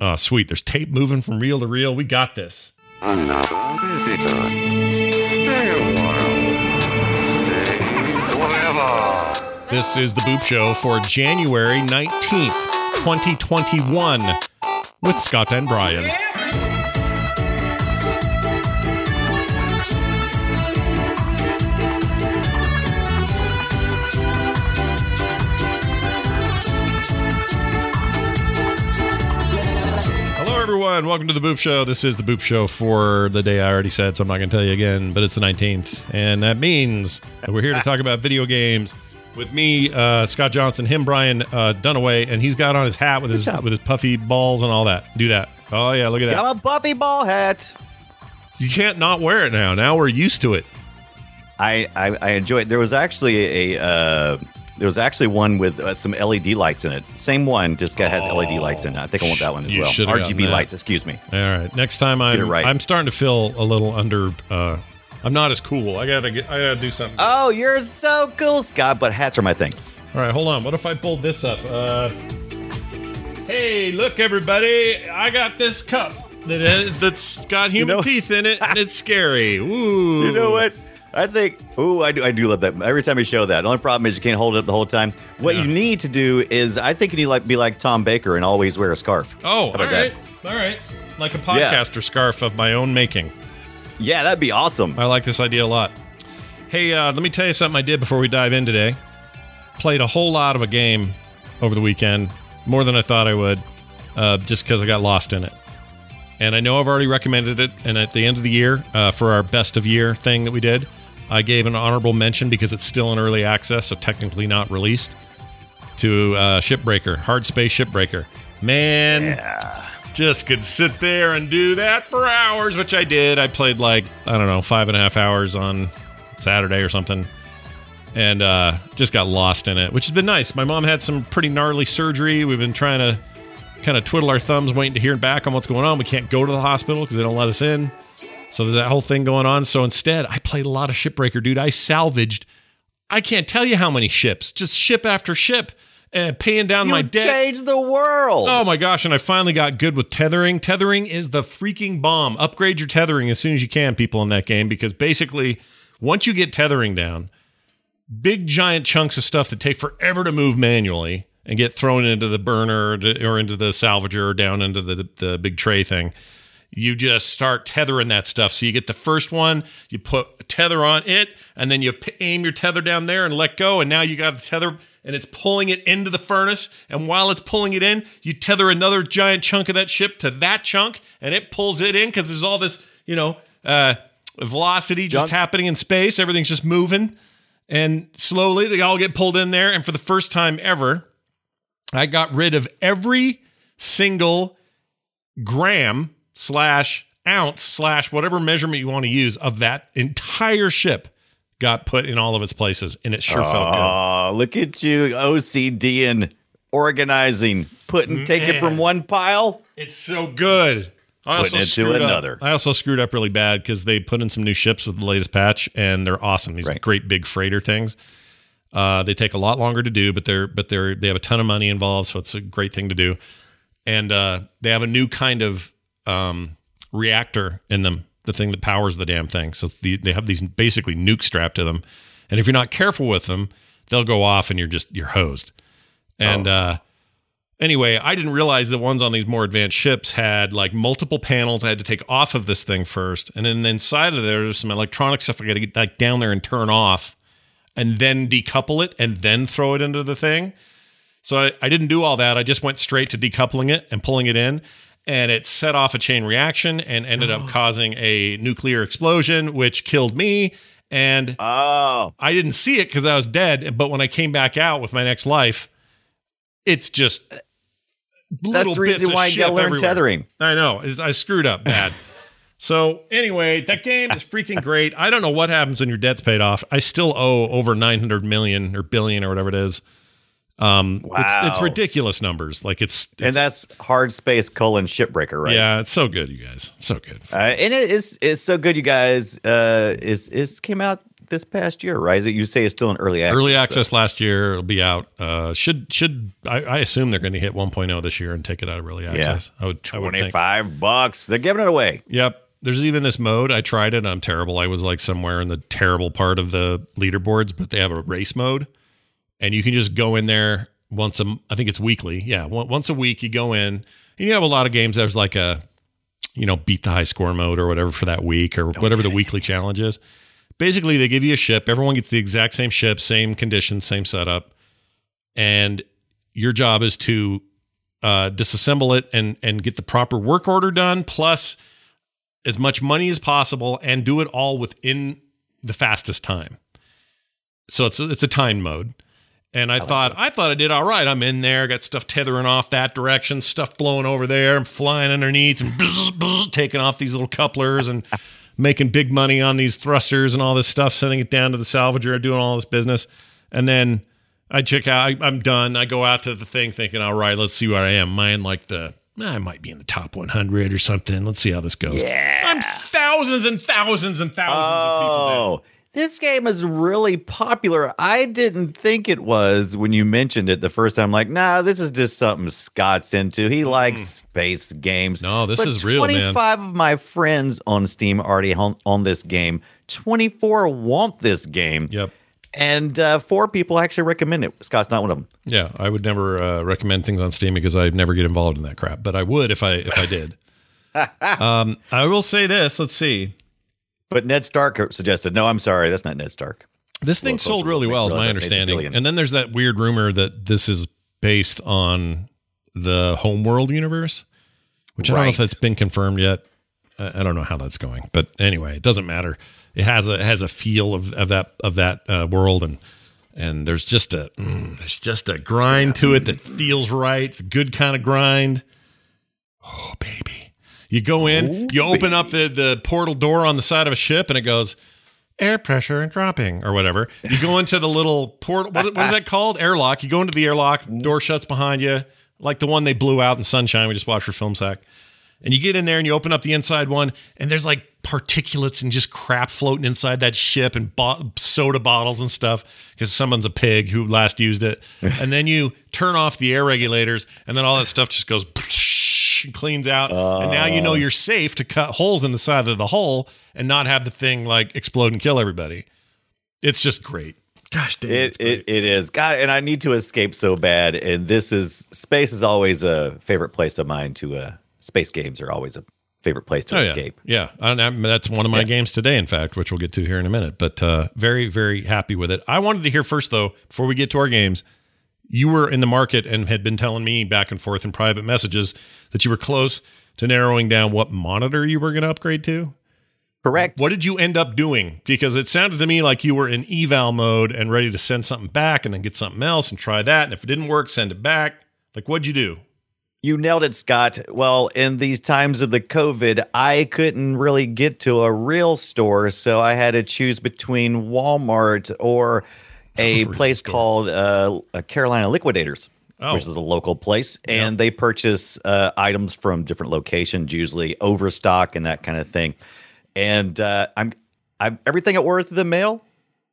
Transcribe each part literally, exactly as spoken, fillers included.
Oh, sweet. There's tape moving from reel to reel. We got this. Another visitor. Stay a while. Stay forever. This is the Boop Show for January nineteenth, twenty twenty-one with Scott and Brian. Everyone, welcome to the Boop Show. This is the Boop Show for the day I already said, so I'm not going to tell you again, but it's the nineteenth, and that means that we're here to talk about video games with me, uh, Scott Johnson, him, Brian uh, Dunaway, and he's got on his hat with his with his puffy balls and all that. Do that. Oh, yeah, look at that. Got a puffy ball hat. You can't not wear it now. Now we're used to it. I, I, I enjoy it. There was actually a... Uh, There was actually one with uh, some L E D lights in it. Same one, just got, has oh, L E D lights in it. I think I want that one as you well. R G B lights, excuse me. All right. Next time I'm right. I'm starting to feel a little under uh, I'm not as cool. I got to get I got to do something. Oh, you're so cool, Scott, but hats are my thing. All right, hold on. What if I pulled this up? Uh, hey, look everybody. I got this cup that is, that's got human you know, teeth in it and it's scary. Ooh. You know what? I think, ooh, I do, I do love that. Every time you show that, the only problem is you can't hold it up the whole time. What yeah. you need to do is, I think you need to like be like Tom Baker and always wear a scarf. Oh, all right, that? all right, like a podcaster yeah. scarf of my own making. Yeah, that'd be awesome. I like this idea a lot. Hey, uh, let me tell you something I did before we dive in today. Played a whole lot of a game over the weekend, more than I thought I would, uh, just because I got lost in it. And I know I've already recommended it, and at the end of the year, uh, for our best of year thing that we did, I gave an honorable mention because it's still in early access, so technically not released, to uh, Shipbreaker, Hard Space Shipbreaker. Man, yeah. just could sit there and do that for hours, which I did. I played like, I don't know, five and a half hours on Saturday or something, and uh, just got lost in it, which has been nice. My mom had some pretty gnarly surgery. We've been trying to kind of twiddle our thumbs waiting to hear back on what's going on. We can't go to the hospital because they don't let us in. So there's that whole thing going on. So instead, I played a lot of Shipbreaker, dude. I salvaged, I can't tell you how many ships, just ship after ship, and paying down you my debt. You changed the world. Oh my gosh, and I finally got good with tethering. Tethering is the freaking bomb. Upgrade your tethering as soon as you can, people in that game, because basically, once you get tethering down, big giant chunks of stuff that take forever to move manually and get thrown into the burner or into the salvager or down into the, the big tray thing, you just start tethering that stuff. So you get the first one, you put a tether on it, and then you p- aim your tether down there and let go, and now you got a tether, and it's pulling it into the furnace, and while it's pulling it in, you tether another giant chunk of that ship to that chunk, and it pulls it in, because there's all this, you know, uh, velocity just Junk. happening in space. Everything's just moving, and slowly they all get pulled in there, and for the first time ever, I got rid of every single gram slash ounce slash whatever measurement you want to use of that entire ship got put in all of its places, and it sure oh, felt good. Oh, look at you, O C D and organizing, putting, taking from one pile. It's so good. I also putting it to another. Up. I also screwed up really bad because they put in some new ships with the latest patch, and they're awesome. These right. great big freighter things. Uh, they take a lot longer to do, but they're but they're they have a ton of money involved, so it's a great thing to do. And uh, they have a new kind of um, reactor in them, the thing that powers the damn thing. So the, they have these basically nukes strapped to them. And if you're not careful with them, they'll go off and you're just, you're hosed. And oh. uh, anyway, I didn't realize that ones on these more advanced ships had like multiple panels I had to take off of this thing first. And then inside of there, there's some electronic stuff I got to get like down there and turn off and then decouple it and then throw it into the thing. So I, I didn't do all that. I just went straight to decoupling it and pulling it in. And it set off a chain reaction and ended up causing a nuclear explosion, which killed me. And oh. I didn't see it because I was dead. But when I came back out with my next life, it's just little That's the bits reason of why you ship gotta learn everywhere. tethering. I know. I screwed up bad. So anyway, that game is freaking great. I don't know what happens when your debt's paid off. I still owe over nine hundred million or billion or whatever it is. Um, wow. it's, it's ridiculous numbers. Like it's, it's and that's Hard Space colon Shipbreaker, right? Yeah, it's so good, you guys. It's so good. Uh, and it is it's so good, you guys. Uh, is is came out this past year, right? Is it, you say it's still in early access. Early access though. Last year. It'll be out. Uh, should should I, I assume they're going to hit one point oh this year and take it out of early access. Yeah. I would twenty-five bucks. They're giving it away. Yep. There's even this mode. I tried it. I'm terrible. I was like somewhere in the terrible part of the leaderboards, but they have a race mode, and you can just go in there once a. I think it's weekly. Yeah, once a week you go in, and you have a lot of games. There's like a, you know, beat the high score mode or whatever for that week or whatever okay. the weekly challenge is. Basically, they give you a ship. Everyone gets the exact same ship, same conditions, same setup, and your job is to uh, disassemble it and and get the proper work order done, plus as much money as possible, and do it all within the fastest time. So it's a, it's a time mode. And I, I thought, like I thought I did all right. I'm in there, got stuff tethering off that direction, stuff blowing over there, I'm flying underneath and bzz, bzz, taking off these little couplers and making big money on these thrusters and all this stuff, sending it down to the salvager, doing all this business. And then I check out, I, I'm done. I go out to the thing thinking, all right, let's see where I am. Mine like the, I might be in the top one hundred or something. Let's see how this goes. Yeah. I'm thousands and thousands and thousands oh, of people down. This game is really popular. I didn't think it was when you mentioned it the first time. Like, nah, this is just something Scott's into. He mm. likes space games. No, this but is real, man. twenty-five of my friends on Steam already on, on this game. twenty-four want this game. Yep. And uh, four people actually recommend it. Scott's not one of them. Yeah, I would never uh, recommend things on Steam because I'd never get involved in that crap. But I would if I if I did. um, I will say this. Let's see. But Ned Stark suggested, no, I'm sorry. That's not Ned Stark. This thing sold really well, is my understanding. And then there's that weird rumor that this is based on the Homeworld universe, which I don't know if that's been confirmed yet. I don't know how that's going. But anyway, it doesn't matter. It has a it has a feel of, of that of that uh, world, and and there's just a mm, there's just a grind to it that feels right. It's a good kind of grind. Oh baby, you go in, oh, you open baby. up the the portal door on the side of a ship, and it goes air pressure and dropping or whatever. You go into the little portal. What, what is that called? Airlock. You go into the airlock. Door shuts behind you, like the one they blew out in Sunshine. We just watched for Film Sack. And you get in there and you open up the inside one, and there's like particulates and just crap floating inside that ship, and bo- soda bottles and stuff because someone's a pig who last used it. And then you turn off the air regulators, and then all that stuff just goes and cleans out. Uh, and now you know you're safe to cut holes in the side of the hull and not have the thing like explode and kill everybody. It's just great. Gosh damn it! It, it is. God, and I need to escape so bad. And this is space is always a favorite place of mine to. Uh, Space games are always a favorite place to oh, escape. Yeah, yeah. I, I, that's one of my yeah. games today, in fact, which we'll get to here in a minute. But uh, very, very happy with it. I wanted to hear first, though, before we get to our games, you were in the market and had been telling me back and forth in private messages that you were close to narrowing down what monitor you were going to upgrade to. Correct. What did you end up doing? Because it sounded to me like you were in eval mode and ready to send something back and then get something else and try that. And if it didn't work, send it back. Like, what'd you do? You nailed it, Scott. Well, in these times of the COVID, I couldn't really get to a real store, so I had to choose between Walmart or a place store. called uh, Carolina Liquidators, oh. which is a local place, yeah. and they purchase uh, items from different locations, usually overstock and that kind of thing. And uh, I'm, I'm everything at Worth of the Mail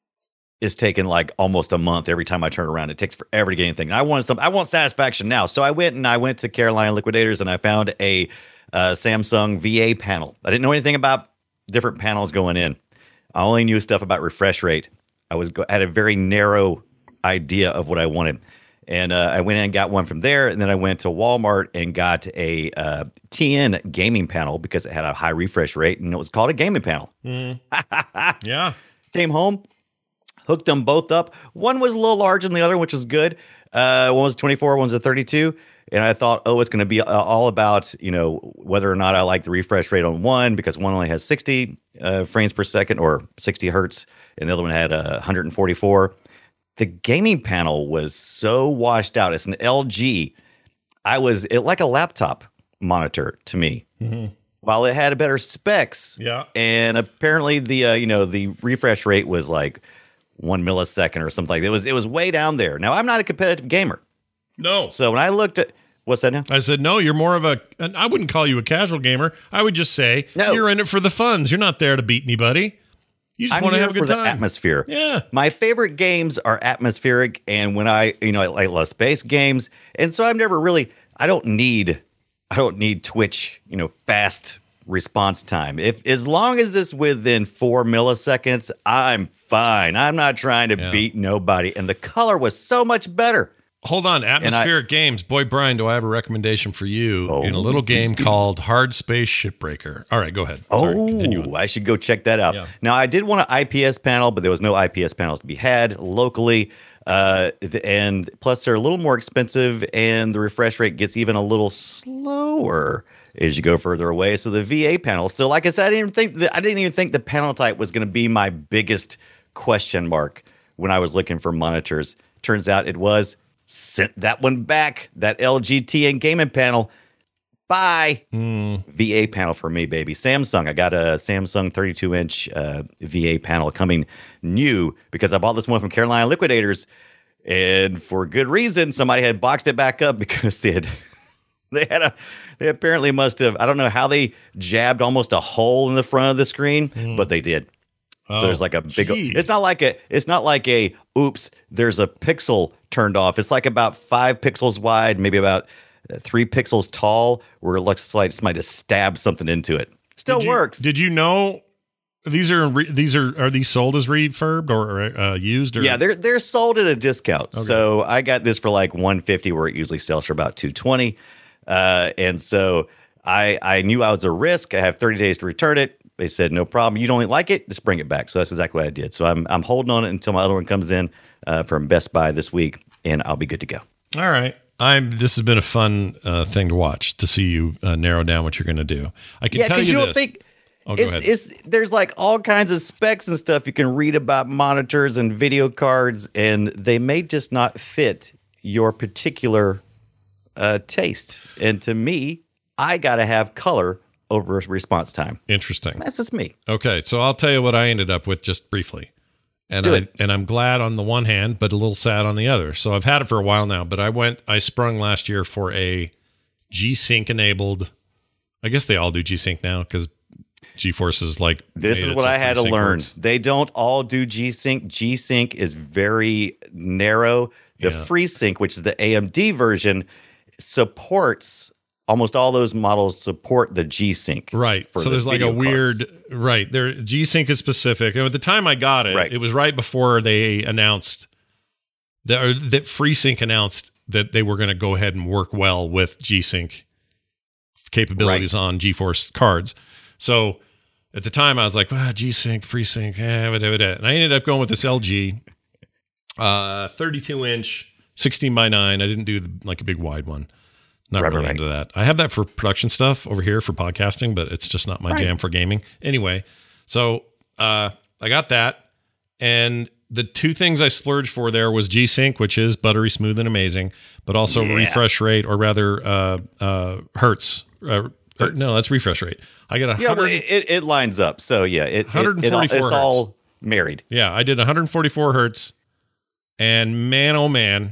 is taking like almost a month every time I turn around. It takes forever to get anything. And I wanted some, I want satisfaction now. So I went and I went to Carolina Liquidators and I found a uh, Samsung V A panel. I didn't know anything about different panels going in. I only knew stuff about refresh rate. I was go- had a very narrow idea of what I wanted. And uh, I went in and got one from there. And then I went to Walmart and got a uh, T N gaming panel because it had a high refresh rate and it was called a gaming panel. Mm. Yeah. Came home. Hooked them both up. One was a little larger than the other, which was good. Uh, one was twenty-four, one was a thirty-two. And I thought, oh, it's going to be all about, you know, whether or not I like the refresh rate on one, because one only has sixty uh, frames per second or sixty hertz, and the other one had uh, one hundred forty-four. The gaming panel was so washed out. It's an L G. I was it like a laptop monitor to me. Mm-hmm. While it had a better specs. Yeah. And apparently the uh, you know the refresh rate was like one millisecond or something like that. It was it was way down there. Now, I'm not a competitive gamer. No. So when I looked at what's that now? I said, no, you're more of a, and I wouldn't call you a casual gamer. I would just say no. You're in it for the funds. You're not there to beat anybody. You just I'm want to here have a good for the time. atmosphere. Yeah. My favorite games are atmospheric, and when I, you know, I like love space games, and so I've never really, I don't need, I don't need Twitch, you know, fast response time. If as long as it's within four milliseconds, I'm fine. I'm not trying to Yeah. beat nobody, and the color was so much better. Hold on, atmospheric games. Boy, Brian, do I have a recommendation for you Oh, in a little game please do. called Hard Space Shipbreaker. All right, go ahead. Sorry, continue on. Oh, I should go check that out. Yeah. Now, I did want an I P S panel, but there was no I P S panels to be had locally. Uh, th- and plus, they're a little more expensive, and the refresh rate gets even a little slower as you go further away. So the V A panel. So, like I said, I didn't even think that, I didn't even think the panel type was going to be my biggest question mark when I was looking for monitors. Turns out it was. Sent that one back. That L G T and gaming panel. Bye. Mm, V A panel for me, baby. Samsung. I got a Samsung thirty-two inch uh, V A panel coming new because I bought this one from Carolina Liquidators, and for good reason. Somebody had boxed it back up because they had they had a they apparently must have, I don't know how they jabbed almost a hole in the front of the screen, but they did. So there's like a big. Oh, geez. It's not like a. It's not like a. Oops. There's a pixel turned off. It's like about five pixels wide, maybe about three pixels tall, where it looks like somebody just stabbed something into it. Still Did you- works. Did you know these are re, these are are these sold as refurbed or uh, used? Or Yeah, they're they're sold at a discount. So I got this for like one fifty, where it usually sells for about two twenty. Uh, and so I I knew I was a risk. I have thirty days to return it. They said no problem. You don't like it, just bring it back. So that's exactly what I did. So I'm I'm holding on it until my other one comes in uh, from Best Buy this week, and I'll be good to go. All right. I'm. This has been a fun uh, thing to watch to see you uh, narrow down what you're going to do. I can Yeah, tell because you you don't this. think oh, go it's, ahead. it's there's like all kinds of specs and stuff you can read about monitors and video cards, and they may just not fit your particular uh, taste. And to me, I got to have color over response time. Interesting. That's just me. Okay, so I'll tell you what I ended up with just briefly. And Do I it. and I'm glad on the one hand, but a little sad on the other. So I've had it for a while now, but I went I sprung last year for a G-Sync enabled. I guess they all do G-Sync now because GeForce is like This made is it what so I had to FreeSync learn. works. They don't all do G-Sync. G-Sync is very narrow. The Yeah. FreeSync, which is the A M D version, supports almost all those models support the G-Sync. Right. for So the there's like a video weird cards. right. There G-Sync is specific. And at the time I got it, Right. it was right before they announced that or that FreeSync announced that they were going to go ahead and work well with G-Sync capabilities on GeForce cards. So at the time I was like, ah, G-Sync, FreeSync, eh, blah, blah, blah. And I ended up going with this L G uh, thirty-two inch, sixteen by nine. I didn't do the, like a big wide one. Not Right, really right. into that. I have that for production stuff over here for podcasting, but it's just not my Right. jam for gaming. Anyway, so uh, I got that. And the two things I splurged for there was G-Sync, which is buttery smooth and amazing, but also Yeah. refresh rate, or rather uh, uh, hertz. Uh, or- no, that's refresh rate. I got a Yeah, well, hundred. it, it lines up. So yeah, it, it, it, all- one forty-four it's all married. Yeah, I did one forty-four hertz, and man, oh man,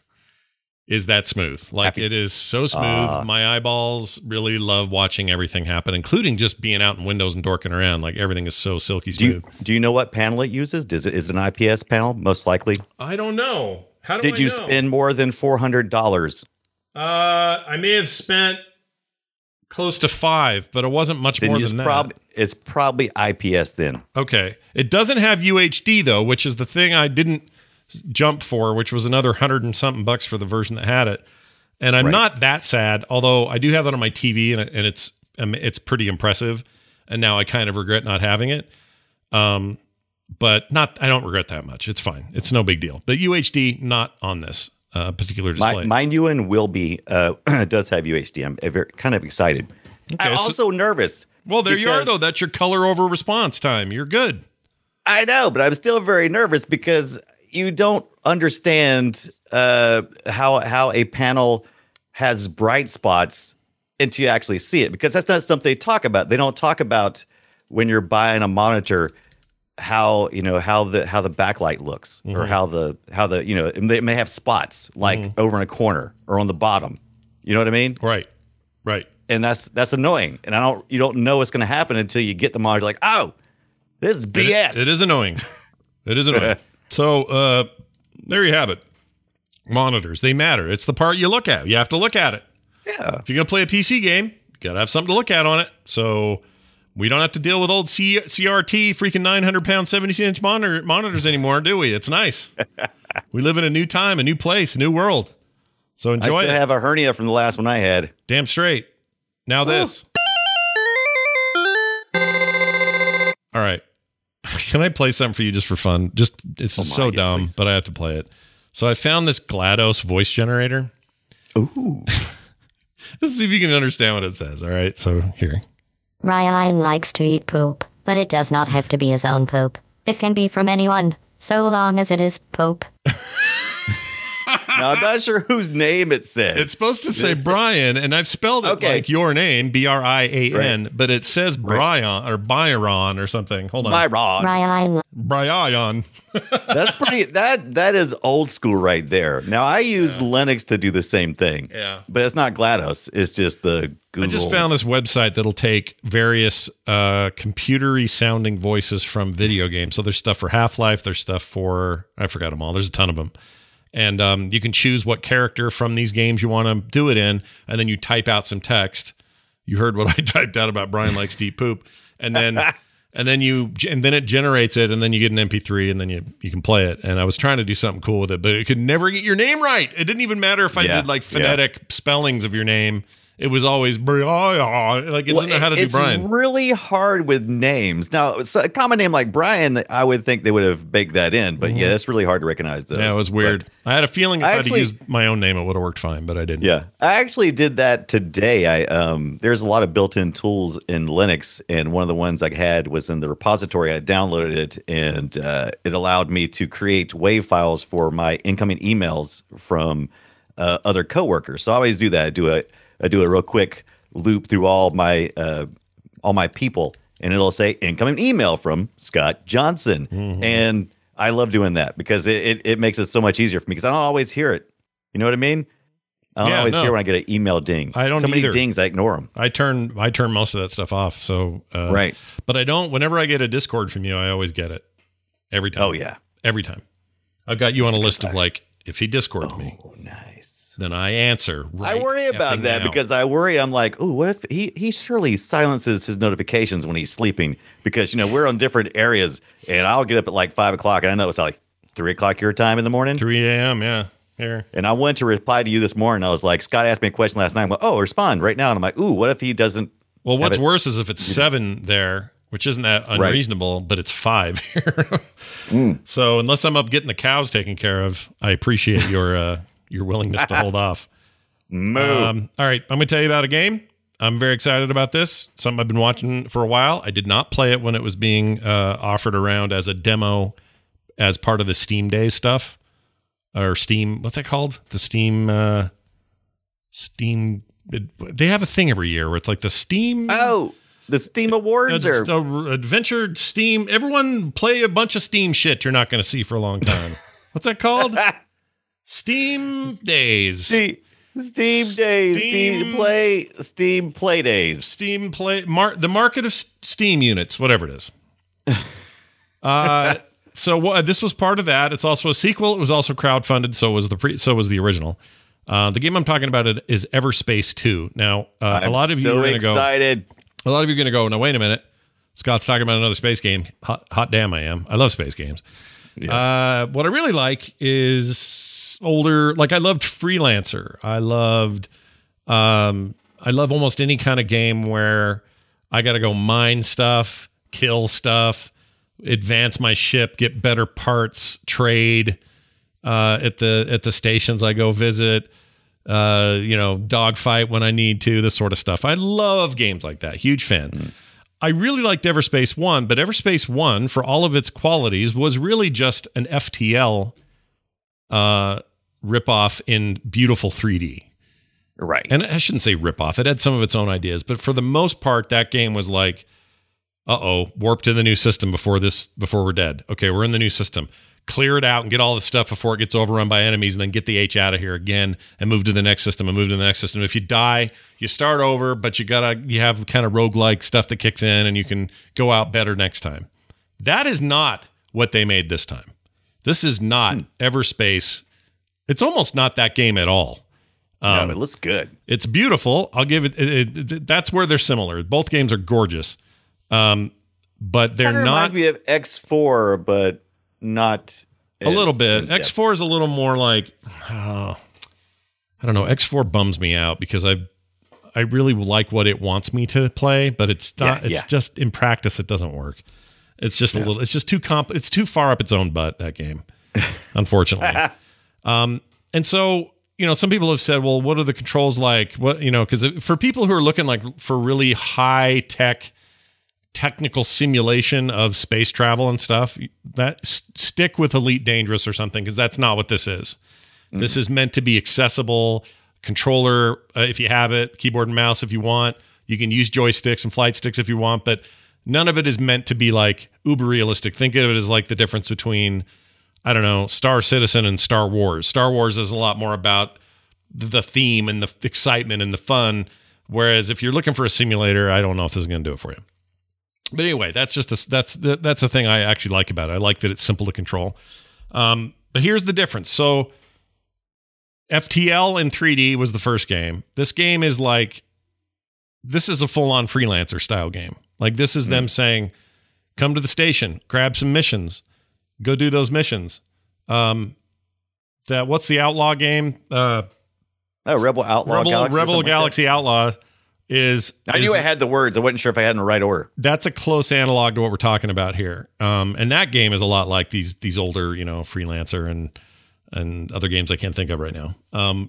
is that smooth? Like Happy. it is so smooth. Ah. My eyeballs really love watching everything happen, including just being out in windows and dorking around. Like everything is so silky Do you, smooth. do you know what panel it uses? Does it is it an I P S panel? Most likely. I don't know. How do Did I you know? spend more than four hundred dollars? Uh, I may have spent close to five, but it wasn't much Then more it's than that. probably it's probably I P S then. Okay. It doesn't have U H D though, which is the thing I didn't s- jump for, which was another hundred and something bucks for the version that had it. And I'm Right. not that sad, although I do have that on my T V, and, it- and it's um, it's pretty impressive. And now I kind of regret not having it. Um, but not I don't regret that much. It's fine. It's no big deal. The U H D not on this uh, particular My, display. my new one will be uh, does have U H D. I'm very, kind of excited. I'm so- also nervous. well, there you are because- though. That's your color over response time. You're good. I know, but I'm still very nervous because you don't understand uh, how how a panel has bright spots until you actually see it, because that's not something they talk about. They don't talk about when you're buying a monitor how you know how the how the backlight looks or how the how the you know and they may have spots like over in a corner or on the bottom. You know what I mean? Right. Right. And that's that's annoying. And I don't you don't know what's going to happen until you get the monitor. Like, oh, This is B S. It, it is annoying. It is annoying. So uh, there you have it. Monitors, they matter. It's the part you look at. You have to look at it. Yeah. If you're going to play a P C game, you got to have something to look at on it. So we don't have to deal with old C- CRT freaking nine hundred pound seventy-two inch monitor- monitors anymore, do we? It's nice. We live in a new time, a new place, a new world. So enjoy I still it. have a hernia from the last one I had. Damn straight. Now this. All right. Can I play something for you just for fun? Just it's Oh my, so yes, dumb, please. but I have to play it. So I found this GLaDOS voice generator. Ooh. Let's see if you can understand what it says. All right. So here. Ryan likes to eat poop, but it does not have to be his own poop. It can be from anyone, so long as it is poop. Now, I'm not sure whose name it says. It's supposed to say Brian, and I've spelled it Okay. like your name, B R I A N, Right. but it says Brian or Byron or something. Hold on. Byron. Ryan Brian. That's pretty. That that is old school right there. Now I use Linux to do the same thing. Yeah. but it's not GLaDOS. It's just the Google. I just found this website that'll take various uh, computery sounding voices from video games. So there's stuff for Half-Life. There's stuff for, I forgot them all. There's a ton of them. And um, you can choose what character from these games you want to do it in. And then you type out some text. You heard what I typed out about Brian likes to eat poop. And then and then you and then it generates it, and then you get an M P three, and then you, you can play it. And I was trying to do something cool with it, but it could never get your name right. It didn't even matter if I Yeah, did like yeah. phonetic spellings of your name. It was always Brian. Like it doesn't know how to do it's Brian. really hard with names. Now, so a common name like Brian, I would think they would have baked that in, but yeah, it's really hard to recognize those. Mm-hmm. Yeah, it was weird. But, I had a feeling if I I had actually- to use my own name, it would have worked fine, but I didn't. yeah, I actually did that today. I um, there's a lot of built-in tools in Linux, and one of the ones I had was in the repository. I downloaded it, and uh, it allowed me to create WAV files for my incoming emails from uh, other coworkers. So I always do that. I do a I do a real quick loop through all my uh, all my people, and it'll say incoming email from Scott Johnson. Mm-hmm. And I love doing that because it, it, it makes it so much easier for me because I don't always hear it. You know what I mean? I don't Yeah, always no. hear when I get an email ding. I don't so many either. dings, I ignore them. I turn I turn most of that stuff off. So uh, Right. But I don't. Whenever I get a Discord from you, I always get it every time. Oh, yeah. every time. I've got you on a list of like, if he Discords me, Oh, nice. then I answer. Right I worry about effing that now. because I worry. I'm like, oh, what if he he surely silences his notifications when he's sleeping? Because you know we're on different areas, and I'll get up at like five o'clock, and I know it's like three o'clock your time in the morning. three a.m. Yeah, here. And I went to reply to you this morning. I was like, Scott asked me a question last night. I'm like, oh, respond right now. And I'm like, ooh, what if he doesn't? Well, what's have it- worse is if it's seven there, which isn't that unreasonable, but it's five here. Mm. So unless I'm up getting the cows taken care of, I appreciate your uh, your willingness to hold off. Move. Um, all right, I'm going to tell you about a game. I'm very excited about this. Something I've been watching for a while. I did not play it when it was being uh, offered around as a demo as part of the Steam Days stuff. Or Steam, what's that called? The Steam, uh, Steam, it, they have a thing every year where it's like the Steam. oh, the Steam Awards It's or a adventure Steam. Everyone play a bunch of Steam shit you're not going to see for a long time. What's that called? Steam Days. Steam, Steam Days, Steam- Steam Play, Steam Play Days. Steam Play, mar- the market of S- Steam units, whatever it is. uh, so wha- this was part of that. It's also a sequel. It was also crowdfunded. So was the pre- so was the original. Uh, the game I'm talking about it is Everspace two. Now, uh, a I'm lot of you so are going to go. excited. A lot of you are going to go. Now, wait a minute. Scott's talking about another space game. Hot, hot damn, I am. I love space games. Uh, what I really like is older. Like I loved Freelancer. I loved. Um, I love almost any kind of game where I got to go mine stuff, kill stuff, advance my ship, get better parts, trade uh, at the at the stations I go visit. Uh, you know, dogfight when I need to, this sort of stuff. I love games like that. Huge fan. Mm. I really liked Everspace one, but Everspace one, for all of its qualities, was really just an F T L uh, ripoff in beautiful three D. Right. And I shouldn't say ripoff. It had some of its own ideas, but for the most part, that game was like, uh-oh, warp to the new system before this, before we're dead. Okay, we're in the new system. Clear it out and get all the stuff before it gets overrun by enemies, and then get the H out of here again and move to the next system and move to the next system. If you die, you start over, but you gotta you have kind of roguelike stuff that kicks in, and you can go out better next time. That is not what they made this time. This is not hmm. Everspace. It's almost not that game at all. Um, no, it looks good. It's beautiful. I'll give it, it, it. That's where they're similar. Both games are gorgeous, um, but they're Kinda not. Reminds me of X four, but not a little bit. X four is a little more like. Oh, I don't know. X four bums me out because I, I really like what it wants me to play, but it's not. Yeah, it's yeah. just in practice, it doesn't work. It's just a Yeah. little. It's just too comp. It's too far up its own butt. That game, unfortunately. um, and so. You know, some people have said, well, what are the controls like? What, you know, because for people who are looking like for really high tech technical simulation of space travel and stuff, that s- stick with Elite Dangerous or something, because that's not what this is. Mm-hmm. This is meant to be accessible. Controller, uh, if you have it, keyboard and mouse if you want. You can use joysticks and flight sticks if you want, but none of it is meant to be like uber realistic. Think of it as like the difference between, I don't know, Star Citizen and Star Wars. Star Wars is a lot more about the theme and the excitement and the fun. Whereas if you're looking for a simulator, I don't know if this is going to do it for you. But anyway, that's just a, that's the, that's the thing I actually like about it. I like that it's simple to control. Um, but here's the difference. So F T L in three D was the first game. This game is like, this is a full-on freelancer style game. Like this is mm. them saying, come to the station, grab some missions. Go do those missions. Um, that what's the Outlaw game? Uh, oh, Rebel Outlaw Rebel Galaxy. Rebel Galaxy like Outlaw is. I is, knew I had the words. I wasn't sure if I had in the right order. That's a close analog to what we're talking about here. Um, and that game is a lot like these these older, you know, freelancer and and other games I can't think of right now. Um,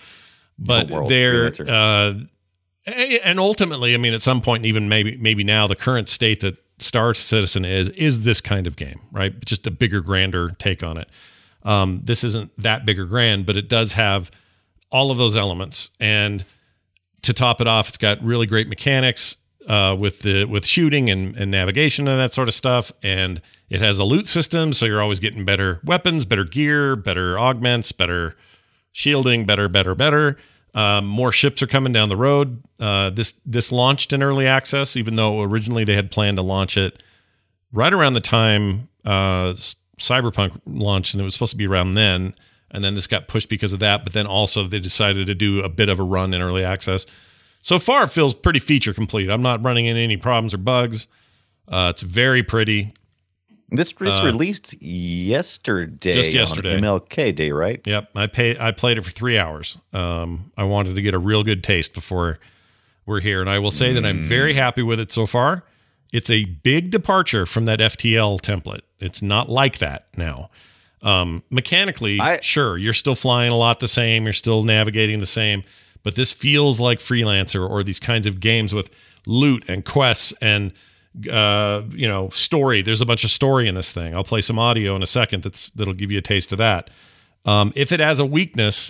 but World they're Freelancer. uh, and ultimately, I mean, at some point, even maybe maybe now, the current state that Star Citizen is is this kind of game, right? Just a bigger, grander take on it. Um, this isn't that big or grand, but it does have all of those elements. And to top it off, it's got really great mechanics uh, with the with shooting and, and navigation and that sort of stuff. And it has a loot system, so you're always getting better weapons, better gear, better augments, better shielding, better, better, better. Um, more ships are coming down the road. Uh, this this launched in early access, even though originally they had planned to launch it right around the time uh, Cyberpunk launched, and it was supposed to be around then. And then this got pushed because of that. But then also they decided to do a bit of a run in early access. So far, it feels pretty feature complete. I'm not running into any problems or bugs. Uh, it's very pretty. This was Uh, released yesterday. just yesterday. On M L K Day, right? Yep, I pay. I played it for three hours. Um, I wanted to get a real good taste before we're here, and I will say that I'm very happy with it so far. It's a big departure from that F T L template. It's not like that now. Um, mechanically, I- sure, you're still flying a lot the same. You're still navigating the same, but this feels like Freelancer or these kinds of games with loot and quests and uh you know story. There's a bunch of story in this thing. I'll play some audio in a second that's that'll give you a taste of that. Um if it has a weakness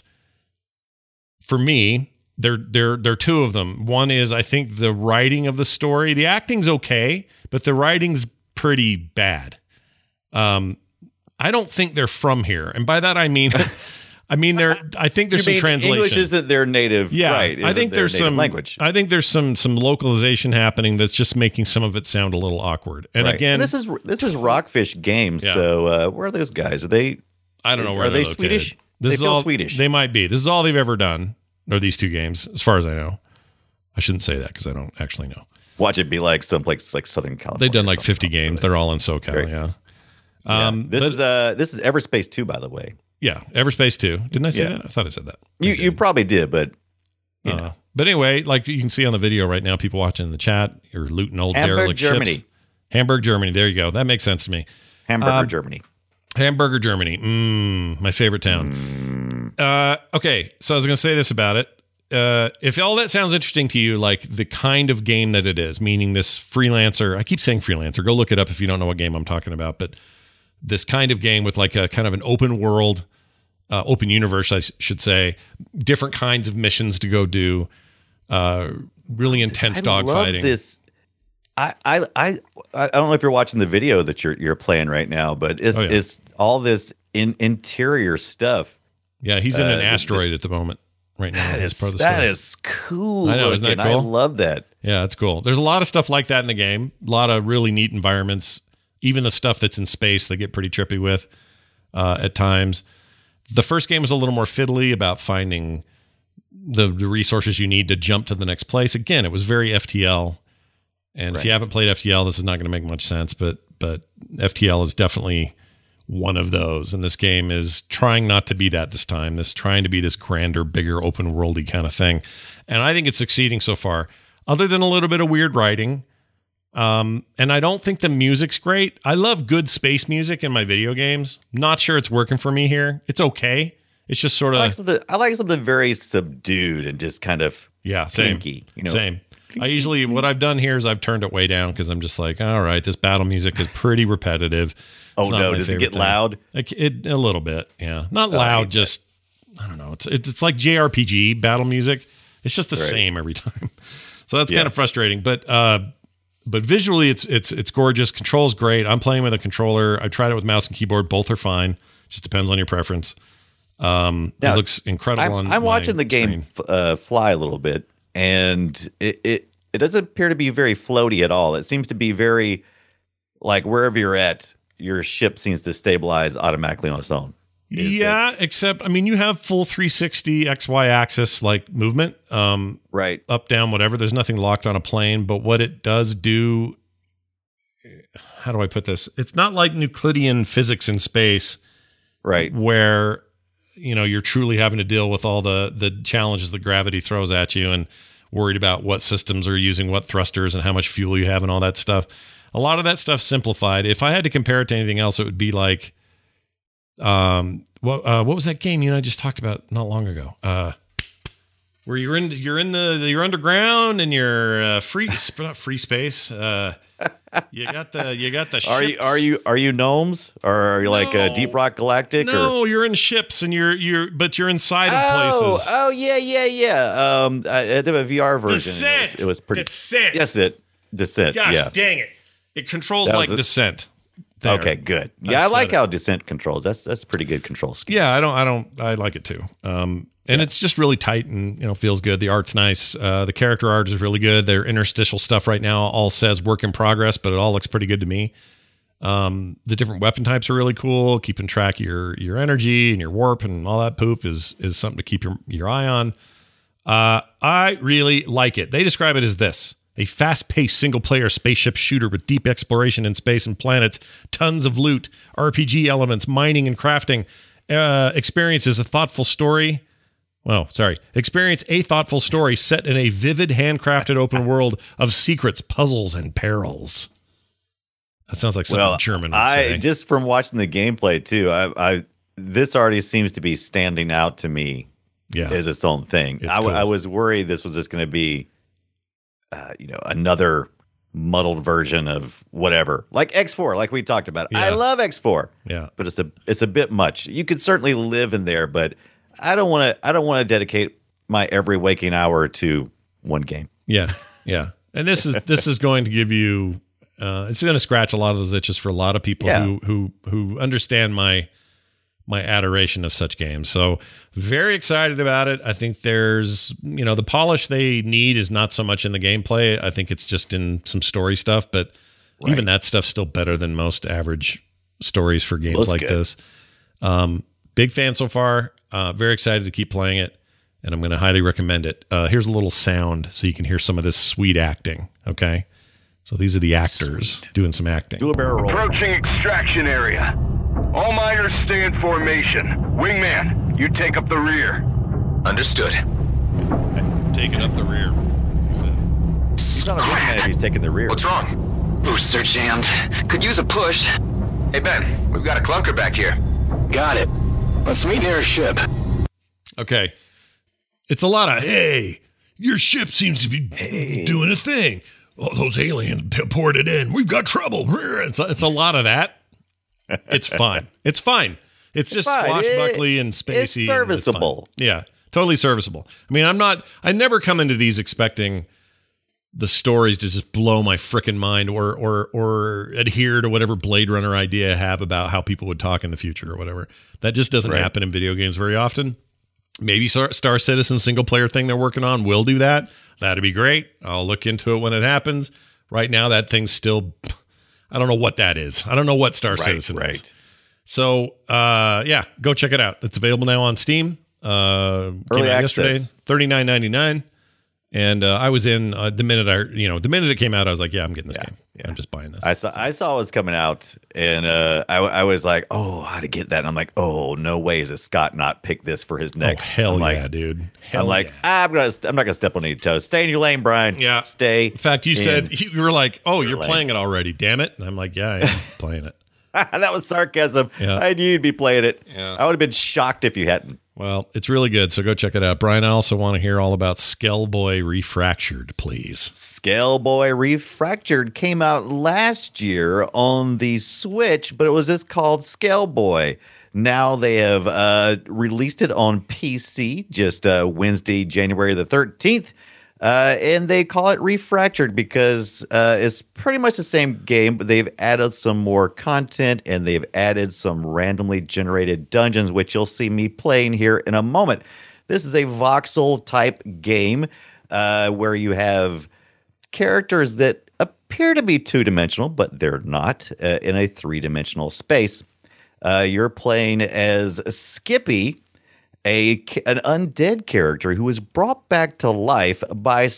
for me, there there there are two of them. One is I think the writing of the story. The acting's okay, but the writing's pretty bad. um I don't think they're from here, and by that I mean I mean, there. I think there's You some mean translation. English isn't their native. Yeah, right, I isn't think their there's native some language. I think there's some some localization happening that's just making some of it sound a little awkward. And Right. again, And this is this is Rockfish Games. Yeah. So uh, where are those guys? Are they? I don't know where are they're they located. Swedish? This They is feel all Swedish. They might be. This is all they've ever done. Or these two games, as far as I know. I shouldn't say that because I don't actually know. Watch it be like someplace like Southern California. They've done or like something fifty else, so games. they- They're all in SoCal. Great. Yeah. Yeah. Um, this but- is uh this is Everspace two, by the way. yeah. Everspace two. Didn't I say Yeah. that? I thought I said that. You I you did. probably did, but you know. Uh, but anyway, like you can see on the video right now, people watching in the chat, you're looting old Hamburg, derelict Germany. ships. Hamburg, Germany. There you go. That makes sense to me. Hamburger, Um, Germany. Hamburger, Germany. Mm, my favorite town. Uh, okay, so I was going to say this about it. Uh, if all that sounds interesting to you, like the kind of game that it is, meaning this freelancer, I keep saying freelancer, go look it up if you don't know what game I'm talking about, but this kind of game with like a kind of an open world, uh, open universe, I s- should say, different kinds of missions to go do, uh, really intense I love dogfighting. this. I, I I I don't know if you're watching the video that you're you're playing right now, but it's Oh, yeah. it's all this in, interior stuff. Yeah, he's in an uh, asteroid at the moment right now. That That's is part of the that story. is cool. I know, isn't that looking. cool? I love that. Yeah, it's cool. There's a lot of stuff like that in the game. A lot of really neat environments. Even the stuff that's in space, they get pretty trippy with uh, at times. The first game was a little more fiddly about finding the, the resources you need to jump to the next place. Again, it was very F T L. And right. if you haven't played F T L, this is not going to make much sense, but but F T L is definitely one of those. And this game is trying not to be that this time. This trying to be this grander, bigger, open worldy kind of thing. And I think it's succeeding so far, other than a little bit of weird writing. Um, and I don't think the music's great. I love good space music in my video games. Not sure it's working for me here. It's okay. It's just sort of. I like something, I like something very subdued and just kind of yeah, same. kinky, you know? Same. I usually, what I've done here is I've turned it way down because I'm just like, all right, this battle music is pretty repetitive. It's oh no, does it get thing. loud? It, it, a little bit, yeah. Not oh, loud, I just, that. I don't know. It's, it's like J R P G battle music. It's just the right. same every time. So that's yeah. kind of frustrating. But uh, but visually, it's it's it's gorgeous. Control's great. I'm playing with a controller. I tried it with mouse and keyboard. Both are fine. Just depends on your preference. Um, now, it looks incredible I'm, on I'm watching the screen. game uh, fly a little bit. And it, it it doesn't appear to be very floaty at all. It seems to be very, like, wherever you're at, your ship seems to stabilize automatically on its own. Is yeah, it? except, I mean, you have full three sixty X Y axis, like, movement. Um, right. Up, down, whatever. There's nothing locked on a plane. But what it does do, how do I put this? It's not like Euclidean physics in space. Right. Where, you know, you're truly having to deal with all the the challenges that gravity throws at you and worried about what systems are using what thrusters and how much fuel you have and all that stuff. A lot of that stuff's simplified. If I had to compare it to anything else, it would be like, um, what uh, what was that game you and I just talked about not long ago? Uh, where you're in you're in the you're underground and you're uh, free not free space. Uh, you got the you got the ships. Are you are you are you gnomes or are you no, like uh, Deep Rock Galactic? No, or? you're in ships and you're you're but you're inside of oh, places. Oh yeah yeah yeah. Um, I, I did a V R version. Descent. It was, it was pretty. Descent. Yes, it Descent. Gosh, yeah. dang it! It controls like a, Descent. There. Okay, good. Yeah, I like it. how Descent controls. That's that's pretty good control scheme. Yeah, I don't I don't I like it too. Um, and yeah. it's just really tight and you know feels good. The art's nice. Uh, the character art is really good. Their interstitial stuff right now all says work in progress, but it all looks pretty good to me. Um, the different weapon types are really cool. Keeping track of your your energy and your warp and all that poop is is something to keep your your eye on. Uh, I really like it. They describe it as this. A fast-paced single-player spaceship shooter with deep exploration in space and planets, tons of loot, R P G elements, mining and crafting. Uh, experiences a thoughtful story. Well, sorry. Experience a thoughtful story set in a vivid, handcrafted open world of secrets, puzzles, and perils. That sounds like something well, German would I, say. Just from watching the gameplay, too, I, I this already seems to be standing out to me yeah. as its own thing. It's I, cool. I was worried this was just going to be Uh, you know, another muddled version of whatever, like X four, like we talked about. Yeah. I love X four, yeah, but it's a it's a bit much. You could certainly live in there, but I don't want to. I don't want to dedicate my every waking hour to one game. Yeah, yeah, and this is this is going to give you. Uh, it's going to scratch a lot of those itches for a lot of people yeah. who who who understand my my adoration of such games. So very excited about it. I think there's, you know, the polish they need is not so much in the gameplay. I think it's just in some story stuff, but right. even that stuff's still better than most average stories for games Looks like good. this. Um, big fan so far. Uh, very excited to keep playing it, and I'm going to highly recommend it. Uh, here's a little sound so you can hear some of this sweet acting. Okay. So these are the actors sweet. doing some acting. Do a barrel roll. Approaching extraction area. All miners stay in formation. Wingman, you take up the rear. Understood. Taking up the rear. He said. He's not a wingman if he's taking the rear. What's wrong? Boosts are jammed. Could use a push. Hey, Ben, we've got a clunker back here. Got it. Let's meet near a ship. Okay. It's a lot of, hey, your ship seems to be hey. doing a thing. Oh, those aliens poured it in. We've got trouble. It's a, it's a lot of that. It's fine. It's fine. It's, it's just fine. swashbuckly it, and spacey. It's serviceable. It's yeah, totally serviceable. I mean, I'm not, I never come into these expecting the stories to just blow my frickin' mind or or or adhere to whatever Blade Runner idea I have about how people would talk in the future or whatever. That just doesn't right. happen in video games very often. Maybe Star, Star Citizen single player thing they're working on will do that. That'd be great. I'll look into it when it happens. Right now, that thing's still, I don't know what that is. I don't know what Star Right, Citizen right. is. So, uh, yeah, go check it out. It's available now on Steam. Uh, Early came out access. yesterday, thirty-nine ninety-nine. And uh, I was in uh, the minute I, you know, the minute it came out, I was like, yeah, I'm getting this Yeah, game. yeah. I'm just buying this. I saw I saw it was coming out, and uh, I I was like, oh, how to get that? And I'm like, oh, no way does Scott not pick this for his next. Oh, hell I'm like, yeah, dude. Hell I'm like, yeah. ah, I'm gonna I'm not gonna step on any toes. Stay in your lane, Brian. Yeah. Stay. In fact, you in said, you were like, oh, you're lane. playing it already. Damn it. And I'm like, yeah, I am playing it. that was sarcasm. Yeah. I knew you'd be playing it. Yeah. I would have been shocked if you hadn't. Well, it's really good. So go check it out. Brian, I also want to hear all about Skellboy Refractured, please. Skellboy Refractured came out last year on the Switch, but it was just called Skellboy. Now they have uh, released it on P C just uh, Wednesday, January the thirteenth. Uh, and they call it Refractured because uh, it's pretty much the same game, but they've added some more content and they've added some randomly generated dungeons, which you'll see me playing here in a moment. This is a voxel type game uh, where you have characters that appear to be two-dimensional, but they're not uh, in a three-dimensional space. Uh, you're playing as Skippy, A, an undead character who was brought back to life by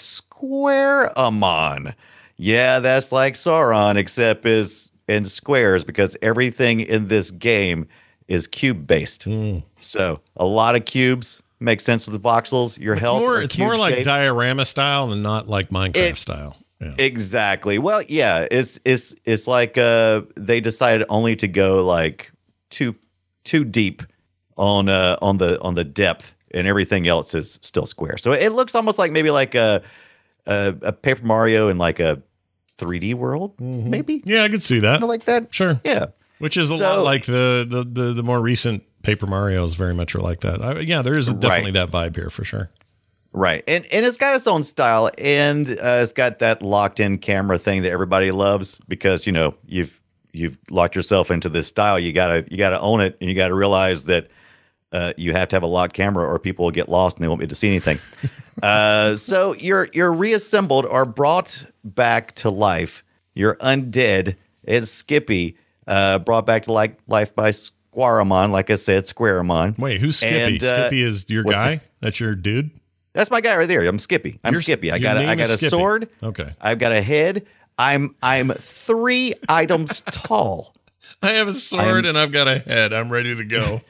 Squareamon. Yeah, that's like Sauron, except is in squares because everything in this game is cube based. Mm. So a lot of cubes makes sense with the voxels. Your It's health. more, are it's more like cube-shaped. diorama style and not like Minecraft It- style. Yeah. Exactly. Well, yeah, it's it's it's like uh they decided only to go like too too deep on uh on the on the depth, and everything else is still square. So it looks almost like maybe like a a, a Paper Mario in like a three D world, maybe Yeah, I could see that. kind of like that. Sure. Yeah. Which is a So- lot like the, the, the, the more recent Paper Marios, very much are like that. I, yeah, there is definitely that vibe here for sure. Right. And and it's got its own style, and uh, it's got that locked in camera thing that everybody loves because, you know, you've you've locked yourself into this style. You gotta you gotta own it, and you gotta realize that uh, you have to have a locked camera or people will get lost and they won't be able to see anything. uh, so you're you're reassembled or brought back to life. You're undead. It's Skippy, uh, brought back to like life by Squareamon, like I said, Squareamon. Wait, who's Skippy? And, uh, Skippy is your what's guy? the- That's your dude? That's my guy right there. I'm Skippy. I'm You're- Skippy. I your got a, I name got is a Skippy. sword. Okay. I've got a head. I'm I'm three items tall. I have a sword I'm- and I've got a head. I'm ready to go.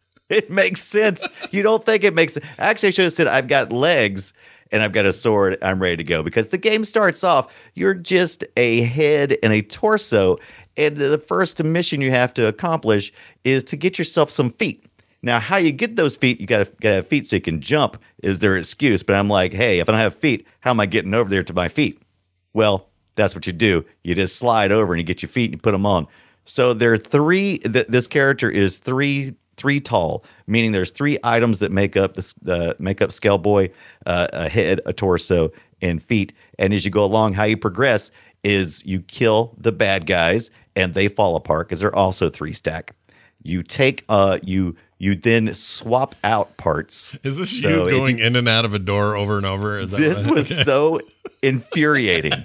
It makes sense. You don't think it makes Actually, I should have said I've got legs and I've got a sword. I'm ready to go because the game starts off. You're just a head and a torso, and the first mission you have to accomplish is to get yourself some feet. Now, how you get those feet? You got to got to have feet so you can jump. Is their excuse? But I'm like, hey, if I don't have feet, how am I getting over there to my feet? Well, that's what you do. You just slide over and you get your feet and you put them on. So there are three. Th- this character is three three tall, meaning there's three items that make up this uh, make up Skellboy: uh, a head, a torso, and feet. And as you go along, how you progress is you kill the bad guys and they fall apart because they're also three stack. You take uh you you then swap out parts. Is this So you if going you- in and out of a door over and over? Is that This what- was okay. so infuriating.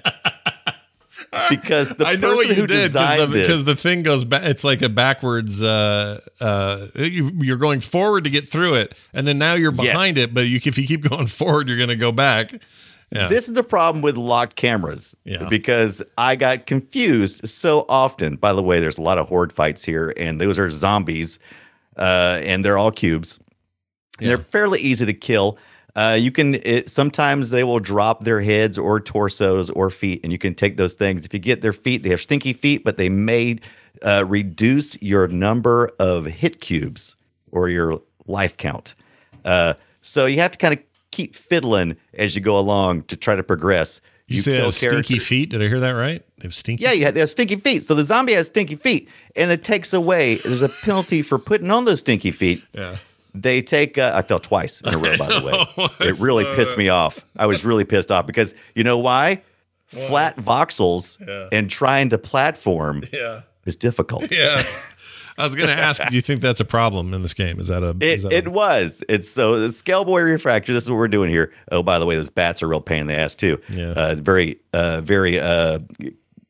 Because the I know person what you who did designed because the, this, because the thing goes back. It's like a backwards. Uh, uh, you, you're going forward to get through it, and then now you're behind Yes. it. But you, if you keep going forward, you're going to go back. Yeah. This is the problem with locked cameras. Yeah. Because I got confused so often. By the way, there's a lot of horde fights here, and those are zombies, uh, and they're all cubes. And Yeah. They're fairly easy to kill. Uh, you can it, sometimes they will drop their heads or torsos or feet, and you can take those things. If you get their feet, they have stinky feet, but they may uh, reduce your number of hit cubes or your life count. Uh, so you have to kind of keep fiddling as you go along to try to progress. you say they kill have stinky characters- feet. Did I hear that right? They have stinky. Yeah, you have, they have stinky feet. So the zombie has stinky feet, and it takes away. There's a penalty for putting on those stinky feet. Yeah. They take. Uh, I fell twice in a row, by the way. It really pissed me off. I was really pissed off because you know why? Flat voxels Yeah. and trying to platform Yeah. is difficult. Yeah. I was going to ask, do you think that's a problem in this game? Is that a? It, is that it a, was. It's so the Skellboy Refractor. This is what we're doing here. Oh, by the way, those bats are a real pain in the ass too. Yeah. Uh, it's very, uh, very uh,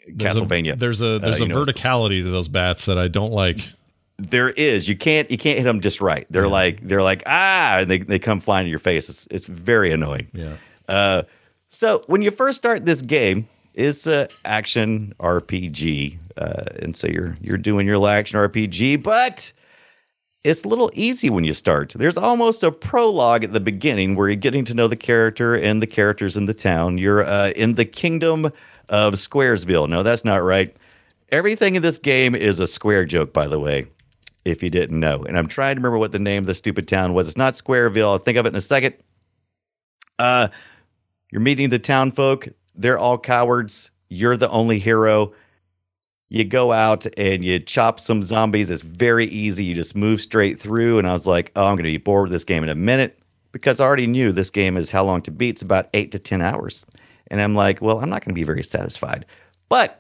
There's Castlevania. A, there's a there's Uh, a you know, verticality to those bats that I don't like. There is. You can't you can't hit them just right. They're Yeah. like they're like ah, and they they come flying in your face. It's it's very annoying. Yeah. Uh, so when you first start this game, it's a action R P G, uh, and so you're you're doing your little action R P G, but it's a little easy when you start. There's almost a prologue at the beginning where you're getting to know the character and the characters in the town. You're uh, in the kingdom of Squaresville. No, that's not right. Everything in this game is a Square joke, by the way, if you didn't know. And I'm trying to remember what the name of the stupid town was. It's not Squareville. I'll think of it in a second. Uh, you're meeting the town folk. They're all cowards. You're the only hero. You go out and you chop some zombies. It's very easy. You just move straight through. And I was like, oh, I'm going to be bored with this game in a minute because I already knew this game is how long to beat. It's about eight to ten hours. And I'm like, well, I'm not going to be very satisfied. But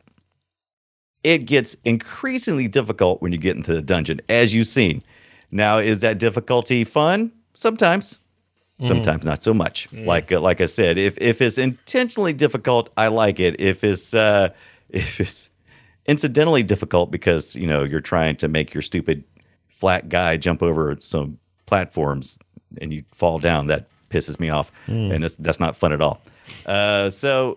it gets increasingly difficult when you get into the dungeon, as you've seen. Now, is that difficulty fun? Sometimes. Sometimes mm. not so much. Mm. Like uh, like I said, if if it's intentionally difficult, I like it. If it's uh, if it's incidentally difficult because, you know, you're trying to make your stupid flat guy jump over some platforms and you fall down, that pisses me off. Mm. And it's, that's not fun at all. Uh, so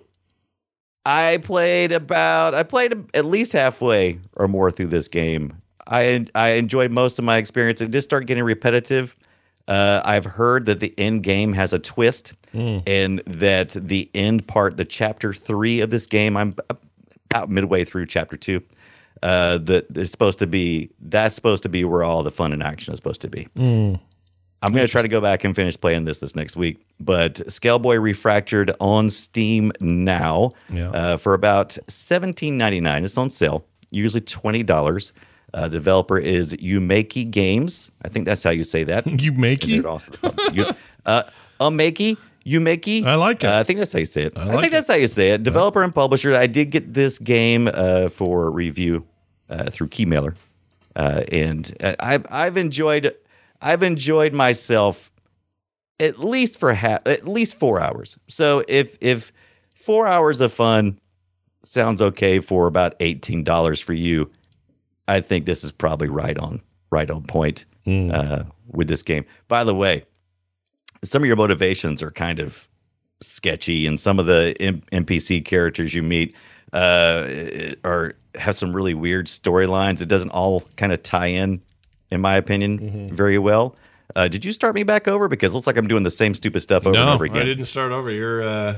I played about, I played at least halfway or more through this game. I I enjoyed most of my experience. It did start getting repetitive. Uh, I've heard that the end game has a twist mm. and that the end part, the chapter three of this game, I'm about midway through chapter two. Uh, that is supposed to be that's supposed to be where all the fun and action is supposed to be. Mm. I'm going to try to go back and finish playing this this next week. But Scaleboy Refractured on Steam now yeah. uh, for about seventeen ninety-nine. It's on sale, usually twenty dollars. Uh, the developer is Umeki Games. I think that's how you say that. Umeki? Also, you, uh, Umeki? Umeki? I like it. Uh, I think that's how you say it. I, I like think it. that's how you say it. Developer and publisher. I did get this game uh, for review uh, through Keymailer, uh, and uh, I've I've enjoyed I've enjoyed myself at least for half at least four hours. So if if four hours of fun sounds okay for about eighteen dollars for you, I think this is probably right on right on point mm. uh, with this game. By the way, some of your motivations are kind of sketchy, and some of the M- N P C characters you meet uh, are have some really weird storylines. It doesn't all kind of tie in, in my opinion, mm-hmm. very well. Uh, did you start me back over? Because it looks like I'm doing the same stupid stuff over no, and over again. I didn't start over. You're uh,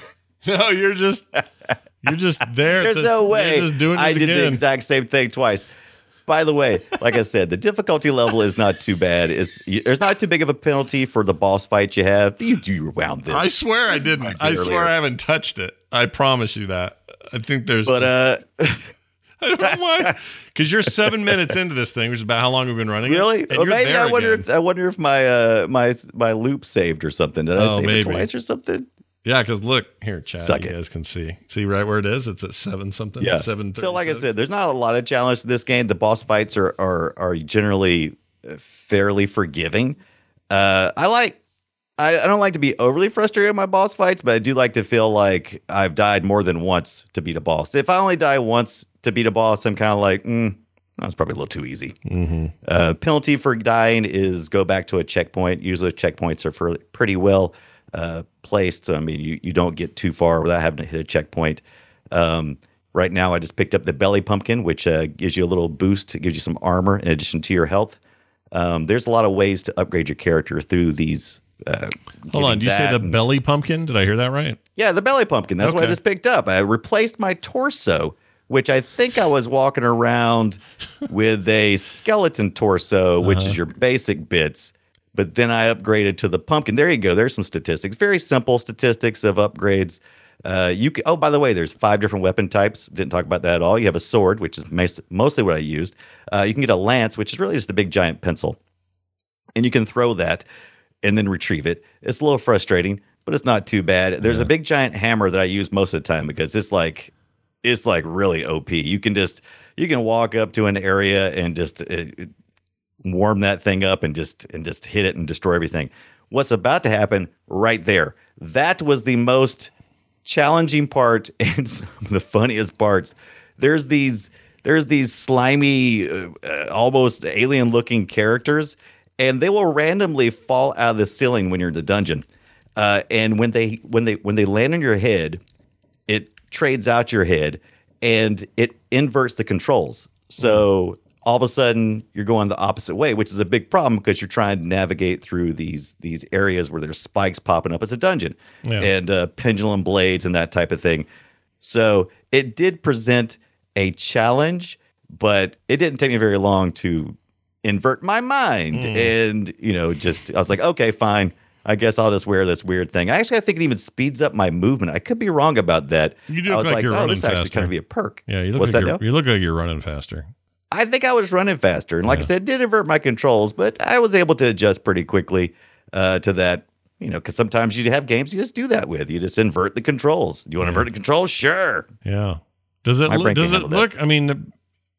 no, you're just you're just there. There's to, no way you're just doing it I did again. the exact same thing twice. By the way, like I said, the difficulty level is not too bad. It's you, there's not too big of a penalty for the boss fight you have. You you wound this. I swear I didn't. I swear I haven't touched it. I promise you that. I think there's. But just, uh, I don't know why. Because you're seven minutes into this thing, which is about how long we've been running. Really? It, and well, you're maybe there I wonder. again. If, I wonder if my uh my my loop saved or something. Did I Oh, save maybe. it twice or something? Yeah, because look here, chat. Suck you it. guys can see. See right where it is. It's at seven something. Yeah. Seven. So, like I said, there's not a lot of challenge to this game. The boss fights are are are generally fairly forgiving. Uh, I like. I, I don't like to be overly frustrated in my boss fights, but I do like to feel like I've died more than once to beat a boss. If I only die once to beat a boss, I'm kind of like, mm, that was probably a little too easy. Mm-hmm. Uh, penalty for dying is go back to a checkpoint. Usually, checkpoints are for, pretty well uh, placed. I mean, you, you don't get too far without having to hit a checkpoint. Um, right now, I just picked up the belly pumpkin, which uh, gives you a little boost. It gives you some armor in addition to your health. Um, there's a lot of ways to upgrade your character through these. Uh, Hold on. Do you say the and, belly pumpkin? Did I hear that right? Yeah, the belly pumpkin. That's what I Okay. just picked up. I replaced my torso, which I think I was walking around with a skeleton torso, which Uh-huh. is your basic bits. But then I upgraded to the pumpkin. There you go. There's some statistics. Very simple statistics of upgrades. Uh, you can, oh, by the way, there's five different weapon types. Didn't talk about that at all. You have a sword, which is mas- mostly what I used. Uh, you can get a lance, which is really just a big giant pencil. And you can throw that and then retrieve it. It's a little frustrating, but it's not too bad. There's Yeah. a big giant hammer that I use most of the time because it's like it's like really O P. You can just you can walk up to an area and just uh, warm that thing up and just and just hit it and destroy everything. What's about to happen right there? That was the most challenging part and some of the funniest parts. There's these there's these slimy, uh, uh, almost alien-looking characters, and they will randomly fall out of the ceiling when you're in the dungeon. Uh, and when they when they when they land on your head, it trades out your head, and it inverts the controls. So all of a sudden, you're going the opposite way, which is a big problem because you're trying to navigate through these these areas where there's spikes popping up as a dungeon, Yeah. and uh, pendulum blades and that type of thing. So it did present a challenge, but it didn't take me very long to invert my mind. Mm. And, you know, just I was like, okay, fine. I guess I'll just wear this weird thing. Actually, I think it even speeds up my movement. I could be wrong about that. You do I look was like you're oh, running this actually faster. kind of be a perk. Yeah, you look What's like that you're, now? you look like you're running faster. I think I was running faster. And like Yeah. I said, it did invert my controls, but I was able to adjust pretty quickly uh, to that, you know, because sometimes you have games you just do that with. You just invert the controls. You want to Yeah. invert the controls? Sure. Yeah. Does it My look, brain does can't it handle look? I mean,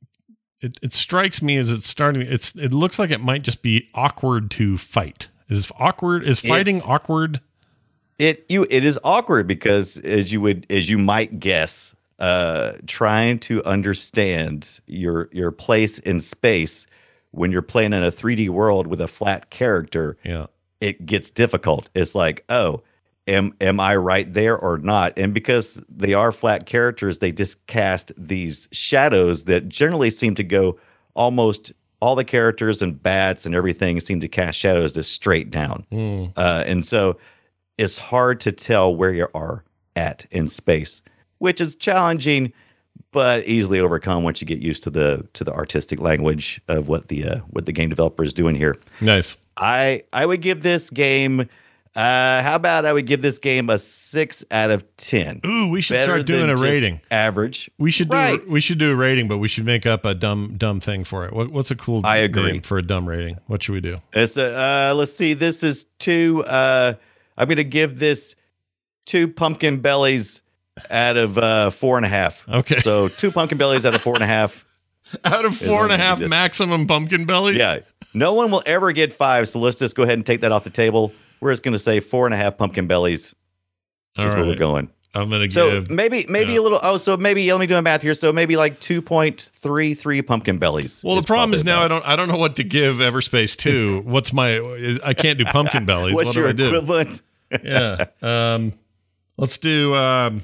it it strikes me as it's starting. It's it looks like it might just be awkward to fight. Is awkward? Is fighting It's- awkward? It you it is awkward because as you would as you might guess, uh, trying to understand your your place in space when you're playing in a three D world with a flat character, Yeah. it gets difficult. It's like, oh, am am I right there or not? And because they are flat characters, they just cast these shadows that generally seem to go almost all the characters and bats and everything seem to cast shadows just straight down. Mm. Uh, and so it's hard to tell where you are at in space, which is challenging, but easily overcome once you get used to the to the artistic language of what the uh, what the game developer is doing here. Nice. I I would give this game. Uh, how about I would give this game a six out of ten? Ooh, we should Better start doing than a just rating. Average. We should do Right. we should do a rating, but we should make up a dumb dumb thing for it. What, what's a cool I agree. name for a dumb rating? What should we do? It's a, uh, let's see. This is two. Uh, I'm going to give this two pumpkin bellies out of uh, four and a half. Okay. So two pumpkin bellies out of four and a half. Out of four and a long as half you just- maximum pumpkin bellies? Yeah. No one will ever get five. So let's just go ahead and take that off the table. We're just going to say four and a half pumpkin bellies. All Is where we're right. going. I'm gonna So give maybe maybe yeah. a little. Oh, so maybe let me do a math here. So maybe like two point three three pumpkin bellies. Well, the problem probably is now I about- don't I don't know what to give Everspace two. What's my is, I can't do pumpkin bellies. What's what your do I do? equivalent? Yeah. Um let's do um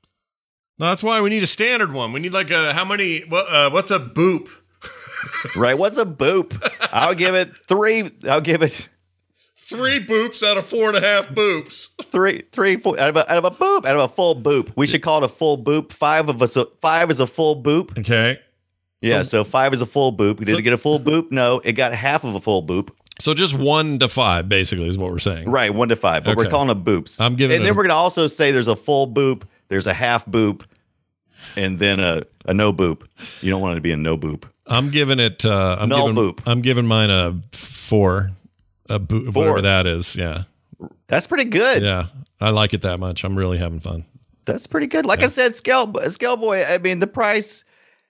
no, that's why we need a standard one. We need like a how many what uh, what's a boop? Right. What's a boop? I'll give it three. I'll give it Three boops out of four and a half boops. three, three, four out of a, out of a boop, out of a full boop. We should call it a full boop. Five of us. Five is a full boop. Okay. Yeah. So, five is a full boop. Did So- it get a full boop? No, it got half of a full boop. So just one to five, basically, is what we're saying. Right. One to five. But we're Okay. calling them boops. I'm giving And it then a- we're gonna also say there's a full boop, there's a half boop, and then a, a no boop. You don't want it to be a no boop. I'm giving it uh I'm Null giving boop. I'm giving mine a four. A boop, Four. whatever that is. Yeah. That's pretty good. Yeah. I like it that much. I'm really having fun. That's pretty good. Like I said, Scale Scale Boy. I mean, the price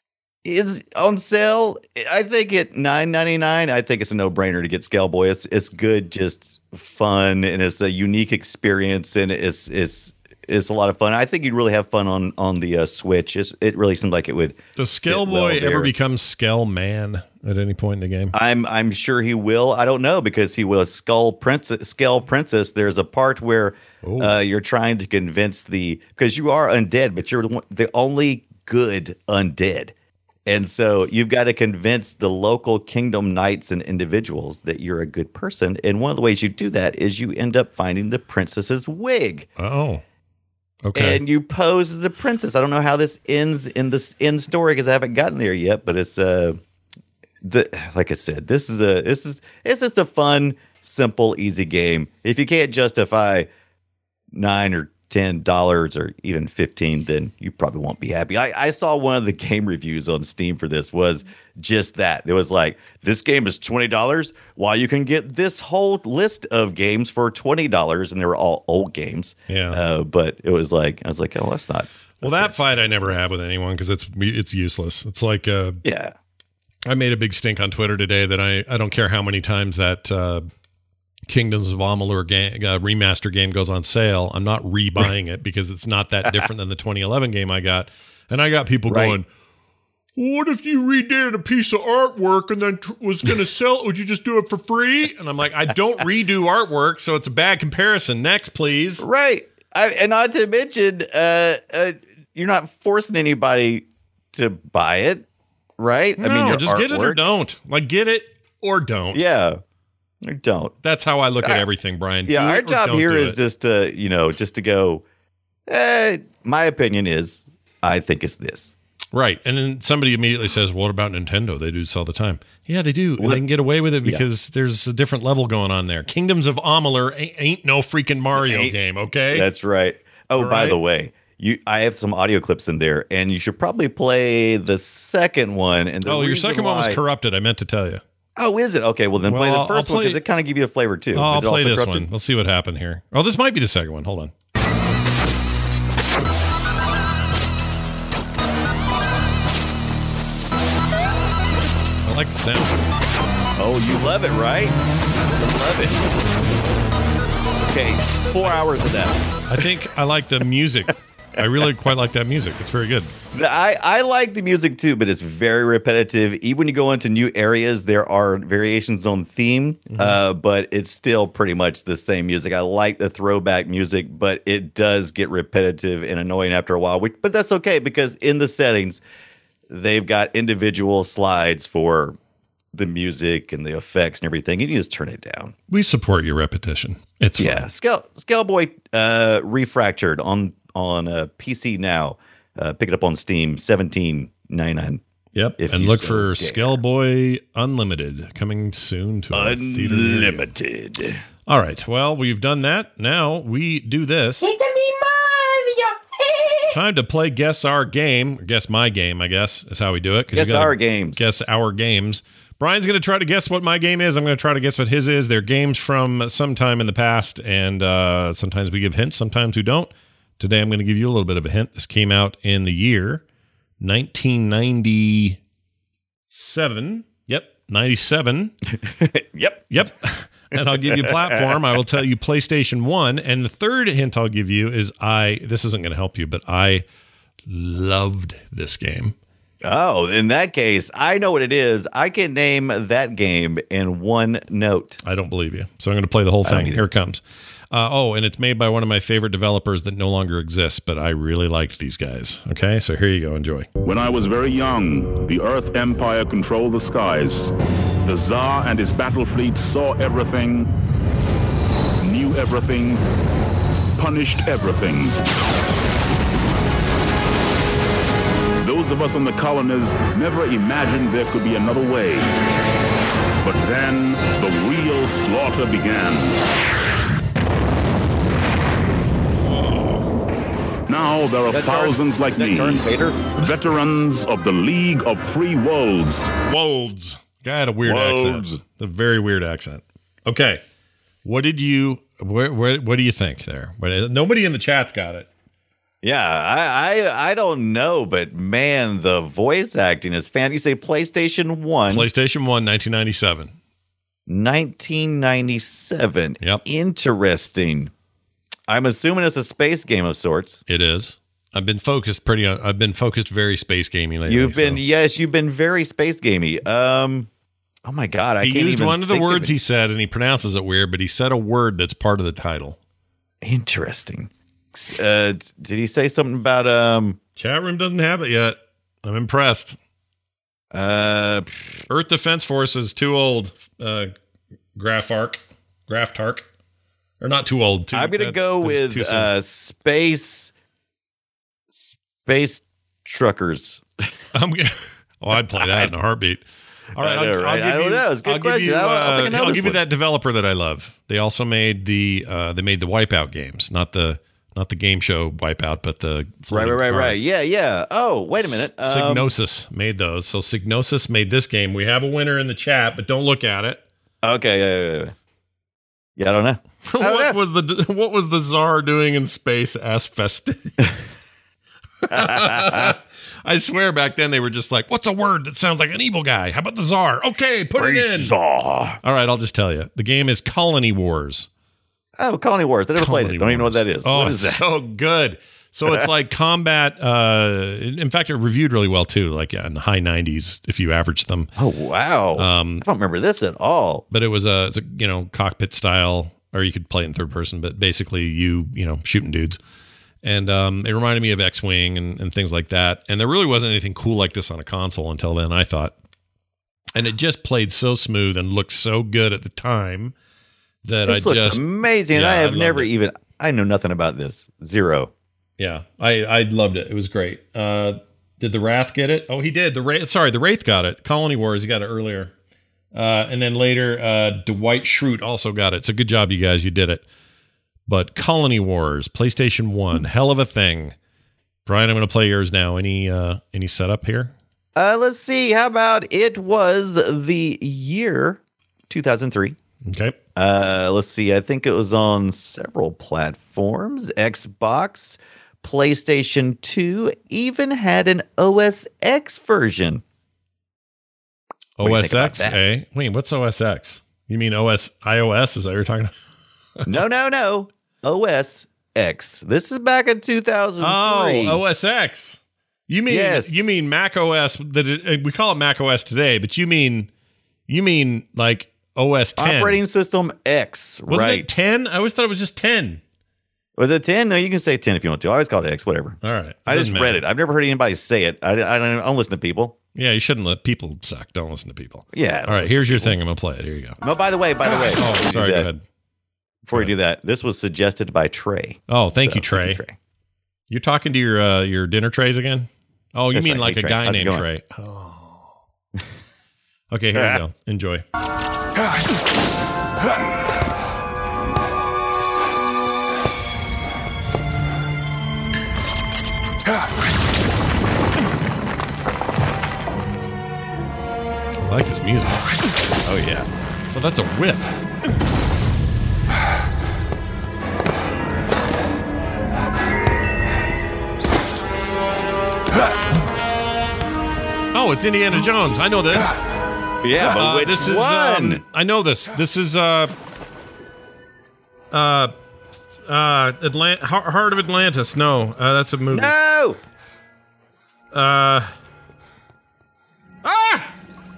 is on sale. I think at nine ninety nine. I think it's a no brainer to get Scale Boy. It's it's good, just fun, and it's a unique experience, and it's it's it's a lot of fun. I think you'd really have fun on on the uh, Switch. It's, it really seemed like it would. Does Skell fit well Boy ever there. become Skell Man at any point in the game? I'm I'm sure he will. I don't know because he was Skull Princess. Skull Princess. There's a part where Oh. uh, you're trying to convince the because you are undead, but you're the one- the only good undead, and so you've got to convince the local kingdom knights and individuals that you're a good person. And one of the ways you do that is you end up finding the princess's wig, Oh. Okay. and you pose as a princess. I don't know how this ends in this end story because I haven't gotten there yet, but it's uh the like I said, this is a this is it's just a fun, simple, easy game. If you can't justify nine or ten dollars or even fifteen, then you probably won't be happy. I, I saw one of the game reviews on Steam for this was just that. It was like, this game is twenty dollars, while you can get this whole list of games for twenty dollars, and they were all old games. Yeah. Uh, but it was like I was like, oh, that's not. Well, that fight I never have with anyone because it's it's useless. It's like uh, Yeah. I made a big stink on Twitter today that I, I don't care how many times that uh, Kingdoms of Amalur game, uh, remaster game goes on sale, I'm not rebuying it because it's not that different than the twenty eleven game I got. And I got people Right. going, what if you redid a piece of artwork and then tr- was going to sell it? Would you just do it for free? And I'm like, I don't redo artwork, so it's a bad comparison. Next, please. Right. I, and not to mention, uh, uh, you're not forcing anybody to buy it, right? No, I mean, your just get it or artwork- don't. Like, get it or don't. Yeah, or don't. That's how I look at Uh, everything, Brian. Yeah, Do our it or job don't here do is it. just to, you know, just to go, eh, my opinion is, I think it's this. Right. And then somebody immediately says, what about Nintendo? They do this all the time. Yeah, they do. And What- they can get away with it Yeah. because there's a different level going on there. Kingdoms of Amalur ain't, ain't no freaking Mario Ain't- game, okay? That's right. Oh, All by right. the way, you, I have some audio clips in there, and you should probably play the second one. And the oh, your reason second one was why- corrupted. I meant to tell you. Oh, is it? Okay, well, then Well, play the I'll- 1st I'll one play- because it kind of give you a flavor, too. Oh, I'll Is it play also this corrupted? one. We'll see what happened here. Oh, this might be the second one. Hold on. I like the sound. Oh, you love it, right? You love it. Okay, four hours of that. I think I like the music. I really quite like that music. It's very good. I, I like the music too, but it's very repetitive. Even when you go into new areas, there are variations on theme, Mm-hmm. uh, but it's still pretty much the same music. I like the throwback music, but it does get repetitive and annoying after a while. Which, but that's okay because in the settings, they've got individual slides for the music and the effects and everything. You can just turn it down. We support your repetition. It's fun. Yeah, Scale Scaleboy uh, Refractured on on uh, P C now. Uh, pick it up on Steam, seventeen ninety-nine. Yep. If And you look so for dare. Scaleboy Unlimited coming soon to a theater near you. Unlimited. All right. Well, we've done that. Now we do this. It's me, Mario. Time to play Guess Our Game. Or Guess My Game, I guess, is how we do it. 'cause you Guess gotta our games. Guess our games. Brian's going to try to guess what my game is. I'm going to try to guess what his is. They're games from sometime in the past, and uh, sometimes we give hints, sometimes we don't. Today, I'm going to give you a little bit of a hint. This came out in the year nineteen ninety-seven. Yep, ninety-seven. Yep. Yep. And I'll give you a platform. I will tell you PlayStation one. And the third hint I'll give you is I, this isn't going to help you, but I loved this game. Oh, in that case, I know what it is. I can name that game in one note. I don't believe you. So I'm going to play the whole don't thing. either. Here it comes. Uh, oh, and it's made by one of my favorite developers that no longer exists, but I really liked these guys. Okay, so here you go. Enjoy. When I was very young, the Earth Empire controlled the skies. The Tsar and his battle fleet saw everything, knew everything, punished everything. Those of us in the colonies never imagined there could be another way. But then the real slaughter began. Now there are That's thousands Darth- like is that me, Darth Vader? veterans of the League of Free Worlds. Wolds. Guy had a weird Wolds. accent. A very weird accent. Okay. What did you, where, where, what do you think there? What- Nobody in the chat's got it. Yeah, I, I I don't know, but man, the voice acting is fan. You say PlayStation one, PlayStation one, nineteen ninety-seven. nineteen ninety-seven. Yep. Interesting. I'm assuming it's a space game of sorts. It is. I've been focused pretty on, I've been focused very space gamey lately. You've been, so. yes, you've been very space gamey. Um, oh my god, I He can't used even one of the think words it. he said, and he pronounces it weird, but he said a word that's part of the title. Interesting. Uh, did he say something about um? Chat room doesn't have it yet. I'm impressed. Uh, Earth Defense Force is too old. Uh, Graph Arc, Graph Tark, or not too old. Too, I'm gonna that- go that's with too soon. uh space space truckers. I'm gonna, oh, I'd play that in a heartbeat. All right, I know, I'll, right? I'll give I don't you, know. It's a good I'll give question. you, I don't- I don't think I uh, know I'll this give you one. that developer that I love. They also made the uh, they made the Wipeout games, not the not the game show Wipeout, but the Right, floating right, right, right. cars. Yeah, yeah. Oh, wait a minute. Um, Signosis made those. So Signosis made this game. We have a winner in the chat, but don't look at it. okay, yeah, yeah, yeah. Yeah, I don't know. don't what know. was the what was the Tsar doing in space as Fastidious? I swear back then they were just like, what's a word that sounds like an evil guy? How about the czar? Okay, put it in. Czar. All right, I'll just tell you. The game is Colony Wars. Oh, Colony Wars. I never Colony played it. Don't even know what that is. Oh, What is it's that? so good. So it's like combat. Uh, in fact, it reviewed really well too. Like yeah, in the high nineties, if you average them. Oh wow! Um, I don't remember this at all. But it was a, it's a you know cockpit style, or you could play it in third person. But basically, you you know shooting dudes, and um, it reminded me of X-Wing and, and things like that. And there really wasn't anything cool like this on a console until then, I thought. And it just played so smooth and looked so good at the time that This I looks just amazing. Yeah, I have loved never it. even. I know nothing about this. Zero. Yeah, I, I loved it. It was great. Uh, did the Wrath get it? Oh, he did. The Wraith, sorry, the Wraith got it. Colony Wars, he got it earlier. Uh, and then later, uh, Dwight Schrute also got it. So good job, you guys. You did it. But Colony Wars, PlayStation one, hell of a thing. Brian, I'm going to play yours now. Any uh, any setup here? Uh, let's see. How about it was the year two thousand three. Okay. Uh, let's see. I think it was on several platforms. Xbox, PlayStation two, even had an O S X version. What do you O think S about X, that? eh? Wait, what's O S X? You mean O S iOS? Is that what you're talking about? No, no, no. O S X. This is back in two thousand three. Oh, O S X. You mean Yes. you mean Mac O S? That it, we call it Mac O S today, but you mean you mean like O S ten Operating System X. Wasn't right. it ten? I always thought it was just ten. Was it ten? No, you can say ten if you want to. I always call it X, whatever. All right, I just Doesn't read matter. it. I've never heard anybody say it. I, I, don't, I don't listen to people. Yeah, you shouldn't let people suck. Don't listen to people. Yeah. I don't All right, listen here's to your people. thing. I'm gonna play it. Here you go. No, by the way, by the way. Oh, before you do sorry. Go that- ahead. Before we do that, this was suggested by Trey. Oh, thank So, you, Trey. You're talking to your uh, your dinner trays again? Oh, you That's mean right. like Hey, a Trey. guy How's it named going? Trey? Oh. Okay, here we go. Enjoy. I like this music. Oh, yeah. Well, that's a whip. Oh, it's Indiana Jones. I know this. Yeah, but Uh, which this is one? um, I know this. This is uh uh uh Atlant- Heart of Atlantis. No, uh, that's a movie. no! Uh ah!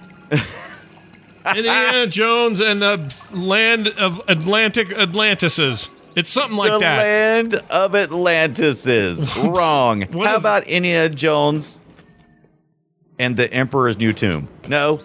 Indiana Jones and the Land of Atlantic Atlantises. It's something like the that. Land of Atlantis is wrong. What How is- about Indiana Jones and the Emperor's New Tomb? No.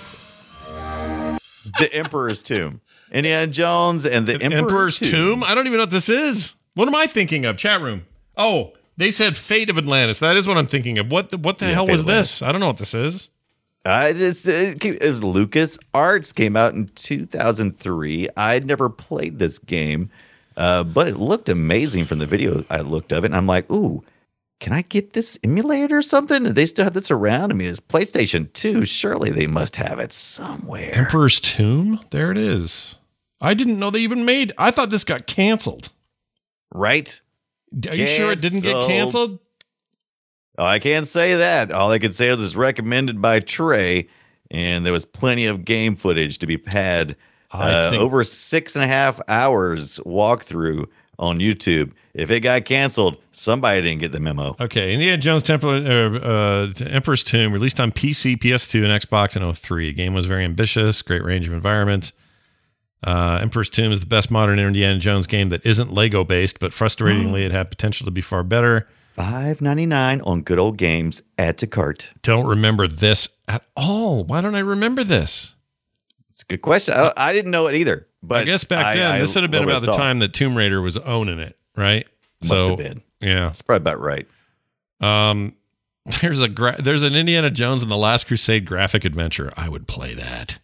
The Emperor's Tomb. Indiana Jones and the Emperor's, Emperor's Tomb? I don't even know what this is. What am I thinking of? Chat room. Oh, they said Fate of Atlantis. That is what I'm thinking of. What the, what the Yeah, hell Fate was of this? I don't know what this is. I just it keep- is Lucas Arts came out in two thousand three. I'd never played this game, uh, but it looked amazing from the video I looked of it. And I'm like, ooh, can I get this emulator or something? Do they still have this around? I mean, it's PlayStation two. Surely they must have it somewhere. Emperor's Tomb? There it is. I didn't know they even made. I thought this got canceled. Right? Are you sure it didn't get Canceled. canceled? Oh, I can't say that. All I can say is it's recommended by Trey, and there was plenty of game footage to be had. I Uh, think- over six and a half hours walkthrough on YouTube. If it got canceled, somebody didn't get the memo. Okay, Indiana Jones Temple, uh, uh, Emperor's Tomb, released on P C, P S two, and Xbox in oh three. The game was very ambitious, great range of environments. Uh, Emperor's Tomb is the best modern Indiana Jones game that isn't Lego based, but frustratingly, it had potential to be far better. five ninety-nine on Good Old Games. Add to cart. Don't remember this at all. Why don't I remember this? It's a good question. I, I didn't know it either. But I guess back I- then, I this would have been love what about I the saw. time that Tomb Raider was owning it, right? Must have been. Yeah. That's probably about right. Um, there's a gra- there's an Indiana Jones and the Last Crusade graphic adventure. I would play that.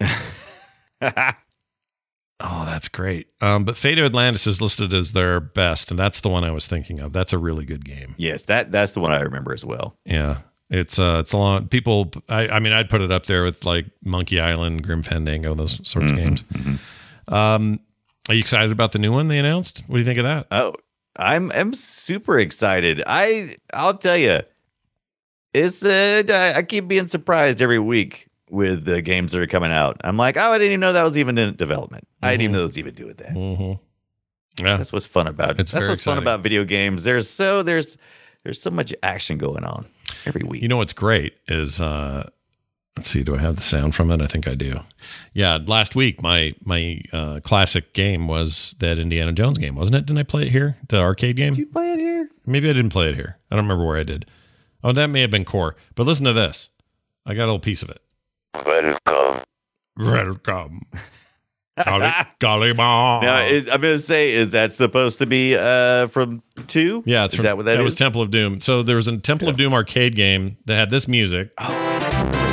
Oh, that's great. Um, but Fate of Atlantis is listed as their best, and that's the one I was thinking of. That's a really good game. Yes, that that's the one I remember as well. Yeah, it's uh, it's a long. People, I, I mean, I'd put it up there with like Monkey Island, Grim Fandango, those sorts Mhm, of games. Um, are you excited about the new one they announced? What do you think of that? Oh, I'm I'm super excited. I I'll tell you, it's uh, I I keep being surprised every week with the games that are coming out. I'm like, oh, I didn't even know that was even in development. Mm-hmm. I didn't even know it was even doing that. Mm-hmm. Yeah, that's what's fun about it. It's that's very what's exciting. fun about video games. There's so there's there's so much action going on every week. You know what's great is uh, let's see, do I have the sound from it? I think I do. Yeah, last week my my uh, classic game was that Indiana Jones game, wasn't it? Didn't I play it here? The arcade game? Did you play it here? Maybe I didn't play it here. I don't remember where I did. Oh, that may have been Core. But listen to this. I got a little piece of it. Welcome. Welcome. Golly, golly ball. Now, is, I'm going to say, is that supposed to be uh, from two? Yeah, it's is from, that what that, that is? was Temple of Doom. So there was a Temple yeah. of Doom arcade game that had this music. Oh, I do remember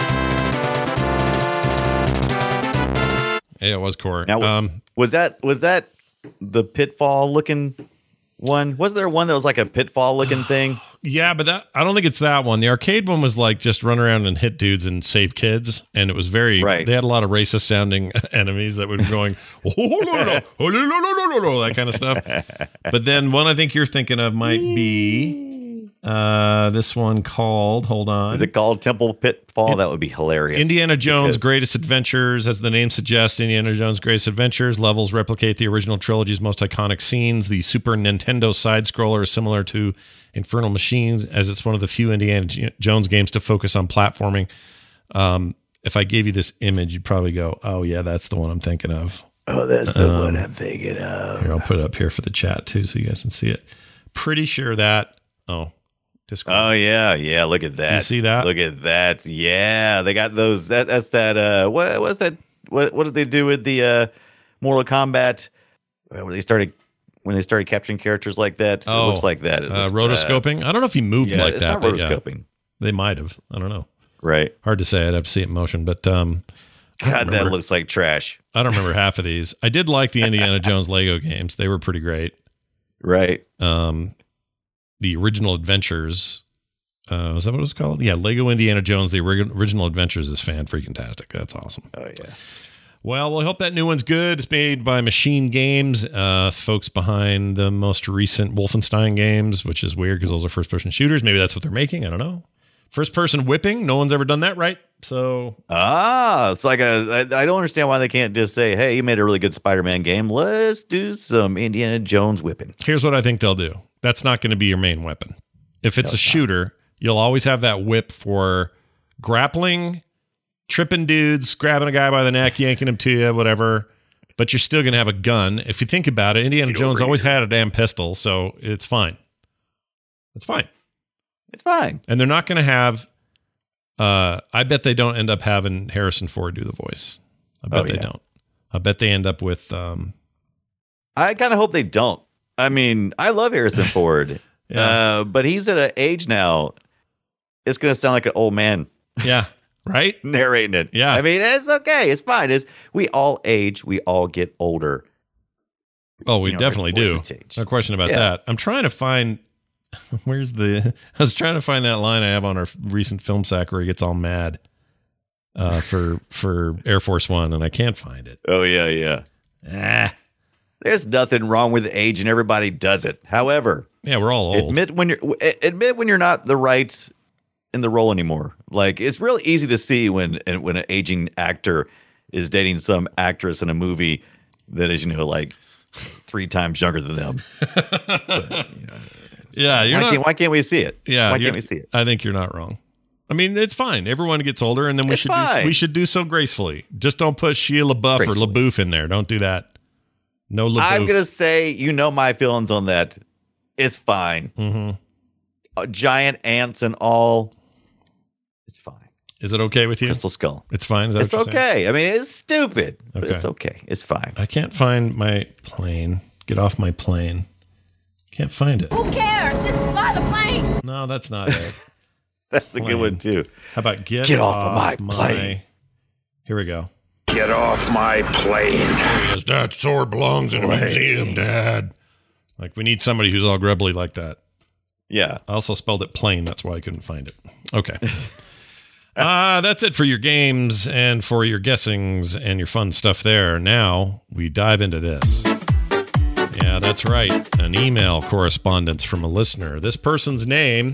that. Yeah, it was Core. Now, um, was that was that the Pitfall looking one? Was there one that was like a Pitfall looking thing? Yeah, but that I don't think it's that one. The arcade one was like just run around and hit dudes and save kids, and it was very. Right. They had a lot of racist sounding enemies that would be going, oh, no, no, oh, no, no, no, no, no, that kind of stuff. But then one I think you're thinking of might be uh, this one called. Hold on. Is it called Temple Pitfall? That would be hilarious. Indiana Jones because- Greatest Adventures, as the name suggests. Indiana Jones Greatest Adventures levels replicate the original trilogy's most iconic scenes. The Super Nintendo side scroller is similar to Infernal Machines, as it's one of the few Indiana Jones games to focus on platforming. Um, if I gave you this image, you'd probably go, "Oh yeah, that's the one I'm thinking of." Oh, that's the um, one I'm thinking of. Here, I'll put it up here for the chat too, so you guys can see it. Pretty sure that. Oh, Discord. Oh yeah, yeah. Look at that. Do you see that? Look at that. Yeah, they got those. That that's that. Uh, what what's that? What what did they do with the uh, Mortal Kombat? Where they started. When they started capturing characters like that, oh, it looks like that. It uh, looks, rotoscoping. I don't know if he moved yeah, like it's that. Not but rotoscoping. Yeah, they might have. I don't know. Right. Hard to say. I'd have to see it in motion. But um, God, that looks like trash. I don't remember half of these. I did like the Indiana Jones Lego games. They were pretty great. Right. Um, the original Adventures. Uh, was that what it was called? Yeah, Lego Indiana Jones. The ori- original Adventures is fan freaking tastic. That's awesome. Oh yeah. Well, we'll hope that new one's good. It's made by Machine Games, uh, folks behind the most recent Wolfenstein games, which is weird because those are first-person shooters. Maybe that's what they're making. I don't know. First-person whipping. No one's ever done that, right? So ah, it's like a. I, I don't understand why they can't just say, "Hey, you made a really good Spider-Man game. Let's do some Indiana Jones whipping." Here's what I think they'll do. That's not going to be your main weapon. If it's No, a shooter, not. You'll always have that whip for grappling, tripping dudes, grabbing a guy by the neck, yanking him to you, whatever. But you're still going to have a gun. If you think about it, Indiana Get Jones over always here. had a damn pistol, so it's fine. It's fine. It's fine. And they're not going to have, uh, I bet they don't end up having Harrison Ford do the voice. I bet Oh, they yeah. don't. I bet they end up with, um, I kind of hope they don't. I mean, I love Harrison Ford, Yeah. uh, but he's at an age now. It's going to sound like an old man yeah, right? narrating it. Yeah. I mean, it's okay. It's fine. It's we all age. We all get older. Oh, we You know, our definitely do. voices change. No question about Yeah. that. I'm trying to find, where's the, I was trying to find that line I have on our recent film sack where he gets all mad uh, for, for Air Force One, and I can't find it. Oh yeah, yeah. Ah, There's nothing wrong with age, and everybody does it. However, yeah, we're all old. admit when you're admit when you're not the right in the role anymore. Like it's really easy to see when when an aging actor is dating some actress in a movie that is, you know, like three times younger than them. But, you know, yeah, you're why, not. can't, why can't we see it? Yeah, why you're- can't we see it? I think you're not wrong. I mean, it's fine. Everyone gets older, and then we It's should do, fine. we should do so gracefully. Just don't put Shia LaBeouf Gracefully. or LaBeouf in there. Don't do that. No LaBeouf. I'm gonna say, you know, my feelings on that. It's fine. Mm-hmm. Uh, giant ants and all. It's fine. Is it okay with you? Crystal Skull. It's fine. Is that It's what you're saying? okay. I mean, it's stupid, but Okay. it's okay. It's fine. I can't find my plane. Get off my plane. Can't find it. Who cares? Just fly the plane. No, that's not it. That's a good Plane. one too. How about get, Get off of my plane. Here we go. Get off my plane. Yes, that sword belongs in a museum, Dad. Like, we need somebody who's all grubbly like that. Yeah. I also spelled it plain. That's why I couldn't find it. Okay. uh, that's it for your games and for your guessings and your fun stuff there. Now we dive into this. Yeah, that's right. An email correspondence from a listener. This person's name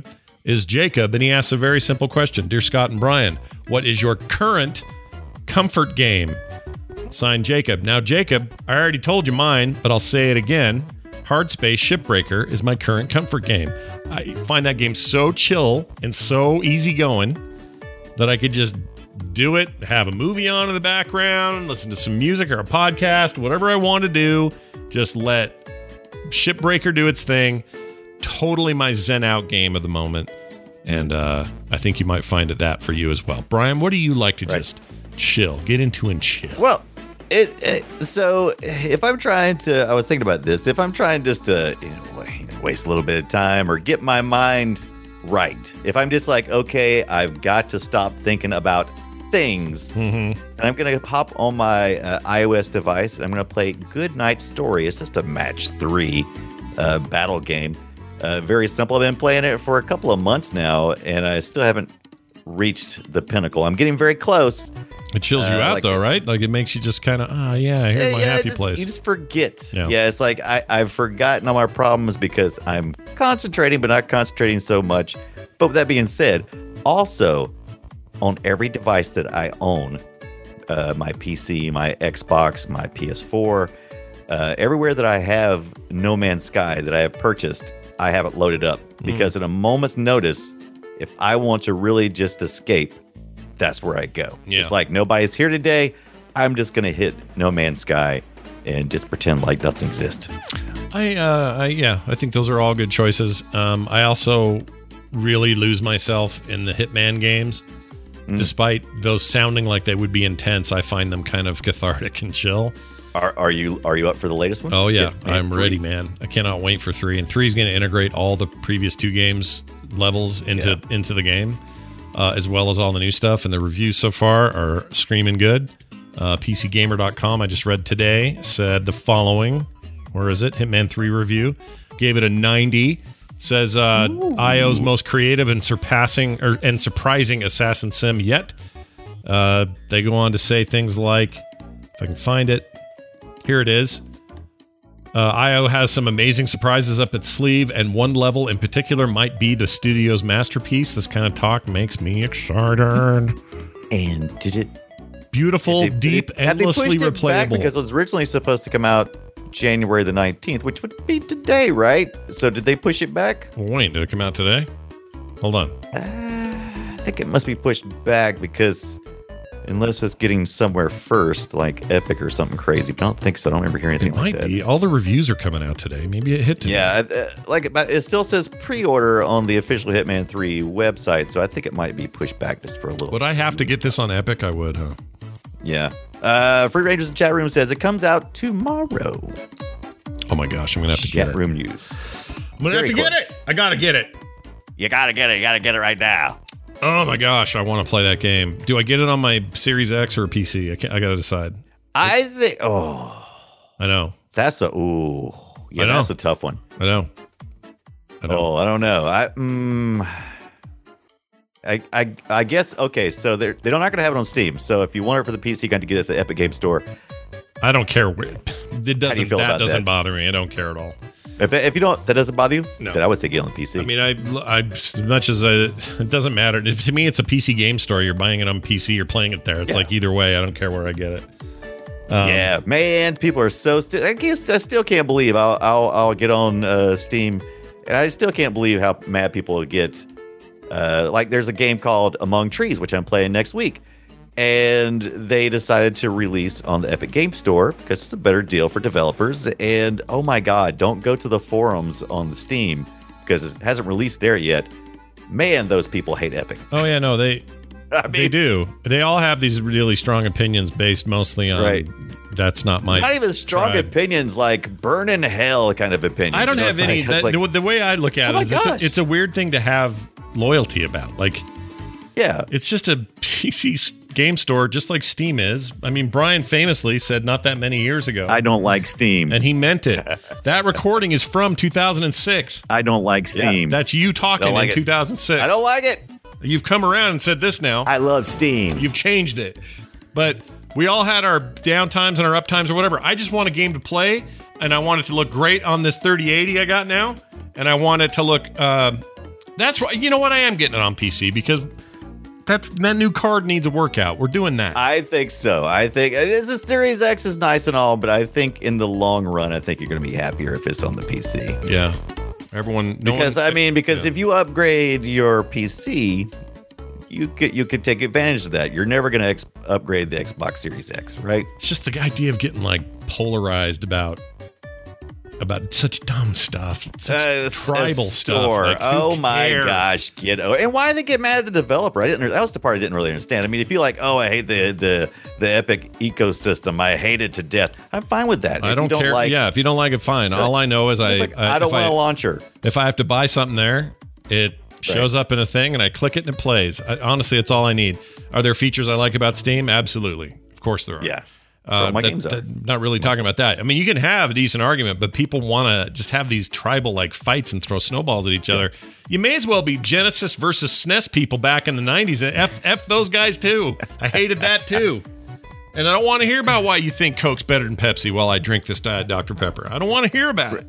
is Jacob, and he asks a very simple question. Dear Scott and Brian, what is your current comfort game? Signed, Jacob. Now, Jacob, I already told you mine, but I'll say it again. Hard Space Shipbreaker is my current comfort game. I find that game so chill and so easygoing that I could just do it, have a movie on in the background, listen to some music or a podcast, whatever I want to do. Just let Shipbreaker do its thing. Totally my zen out game of the moment. And uh, I think you might find it that for you as well. Brian, what do you like to right. just chill, get into and chill? Well, It, it so if I'm trying to, I was thinking about this. If I'm trying just to you know, waste a little bit of time or get my mind right, if I'm just like, okay, I've got to stop thinking about things, mm-hmm. and I'm gonna hop on my uh, iOS device and I'm gonna play Good Night Story. It's just a match three uh, battle game. Uh, very simple. I've been playing it for a couple of months now, and I still haven't reached the pinnacle. I'm getting very close. It chills you uh, out, like, though, right? Like, it makes you just kind of, ah, oh, yeah, here's my yeah, happy just, place. You just forget. Yeah, yeah it's like I, I've forgotten all my problems because I'm concentrating, but not concentrating so much. But with that being said, also, on every device that I own, uh, my P C, my Xbox, my P S four, uh, everywhere that I have No Man's Sky that I have purchased, I have it loaded up. Because mm. at a moment's notice, if I want to really just escape, that's where I go. Yeah. It's like nobody's here today. I'm just going to hit No Man's Sky and just pretend like nothing exists. I, uh, I yeah, I think those are all good choices. Um, I also really lose myself in the Hitman games. Mm. Despite those sounding like they would be intense, I find them kind of cathartic and chill. Are, are you are you up for the latest one? Oh, yeah. Hitman I'm three. Ready, man. I cannot wait for three. And three is going to integrate all the previous two games levels into, yeah. into the game. Uh, as well as all the new stuff, and the reviews so far are screaming good. Uh, P C Gamer dot com, I just read today, said the following. Where is it? Hitman three review. Gave it a ninety. Says uh, I O's most creative and surpassing or and surprising assassin sim yet. Uh, they go on to say things like, if I can find it, here it is. Uh, I O has some amazing surprises up its sleeve, and one level in particular might be the studio's masterpiece. This kind of talk makes me excited. And did it... Beautiful, they, deep, they, endlessly they pushed it back replayable. Because it was originally supposed to come out January the nineteenth, which would be today, right? So did they push it back? Wait, did it come out today? Hold on. Uh, I think it must be pushed back because... Unless it's getting somewhere first, like Epic or something crazy. But I don't think so. I don't ever hear anything it like might that. Be. All the reviews are coming out today. Maybe it hit today. Yeah, uh, like but it still says pre-order on the official Hitman three website, so I think it might be pushed back just for a little. Would I have to get this on Epic? I would, huh? Yeah. Uh, Free Rangers in the chat room says it comes out tomorrow. Oh my gosh, I'm gonna have to chat get it. room news. I'm gonna Very have to close. get it. I gotta get it. You gotta get it. You gotta get it right now. Oh my gosh, I want to play that game. Do I get it on my Series X or a P C? I can't, I gotta decide. I think. Oh, I know. That's a ooh. Yeah, I know. that's a tough one. I know. I know. Oh, I don't know. I mm, I I I guess okay. So they're they're not gonna have it on Steam. So if you want it for the P C, you got to get it at the Epic Game Store. I don't care. It doesn't. That doesn't that? bother me. I don't care at all. If, if you don't, that doesn't bother you? No. Then I would say get it on the P C. I mean, I, I as much as I, it doesn't matter. To me, it's a P C game store. You're buying it on P C. You're playing it there. It's yeah. like either way. I don't care where I get it. Um, yeah, man. People are so still. I guess I still can't believe I'll I'll, I'll get on uh, Steam, and I still can't believe how mad people get. Uh, like there's a game called Among Trees, which I'm playing next week. And they decided to release on the Epic Game Store because it's a better deal for developers. And oh my God, don't go to the forums on the Steam because it hasn't released there yet. Man, those people hate Epic. Oh yeah, no, they I mean, they do. They all have these really strong opinions based mostly on. Right. That's not my. Not even strong tribe. opinions, like burn in hell kind of opinions. I don't you know, have any. Like, that, like, the, the way I look at oh it is, it's a, gosh. it's a weird thing to have loyalty about. Like, yeah, it's just a P C game store, just like Steam is. I mean, Brian famously said not that many years ago, I don't like Steam. And he meant it. That recording is from two thousand six. I don't like Steam. Yeah, that's you talking like in it. two thousand six. I don't like it. You've come around and said this now. I love Steam. You've changed it. But we all had our down times and our up times or whatever. I just want a game to play, and I want it to look great on this thirty eighty I got now, and I want it to look uh, That's why. You know what? I am getting it on P C because that's that new card needs a workout. We're doing that. I think so. I think it is. The Series X is nice and all, but I think in the long run, I think you're going to be happier if it's on the P C. Yeah. Everyone. No because one, I mean, because yeah. if you upgrade your P C, you could you could take advantage of that. You're never going to ex- upgrade the Xbox Series X, right? It's just the idea of getting like polarized about. About such dumb stuff, such uh, tribal stuff. Like, oh my cares? gosh, get over. And why did they get mad at the developer? I didn't. That was the part I didn't really understand. I mean, if you like, oh, I hate the the the Epic ecosystem, I hate it to death. I'm fine with that. I if don't, you don't care. Like, yeah, if you don't like it, fine. All I know is I, like, I I don't want I, a launcher. If I have to buy something there, it shows right. up in a thing, and I click it and it plays. I, honestly, it's all I need. Are there features I like about Steam? Absolutely, of course there are. Yeah. Uh, my that, games are. that, not really talking about that. I mean, you can have a decent argument, but people want to just have these tribal like fights and throw snowballs at each other. You may as well be Genesis versus S N E S people back in the nineties. F F those guys too. I hated that too. And I don't want to hear about why you think Coke's better than Pepsi while I drink this Diet Doctor Pepper. I don't want to hear about it.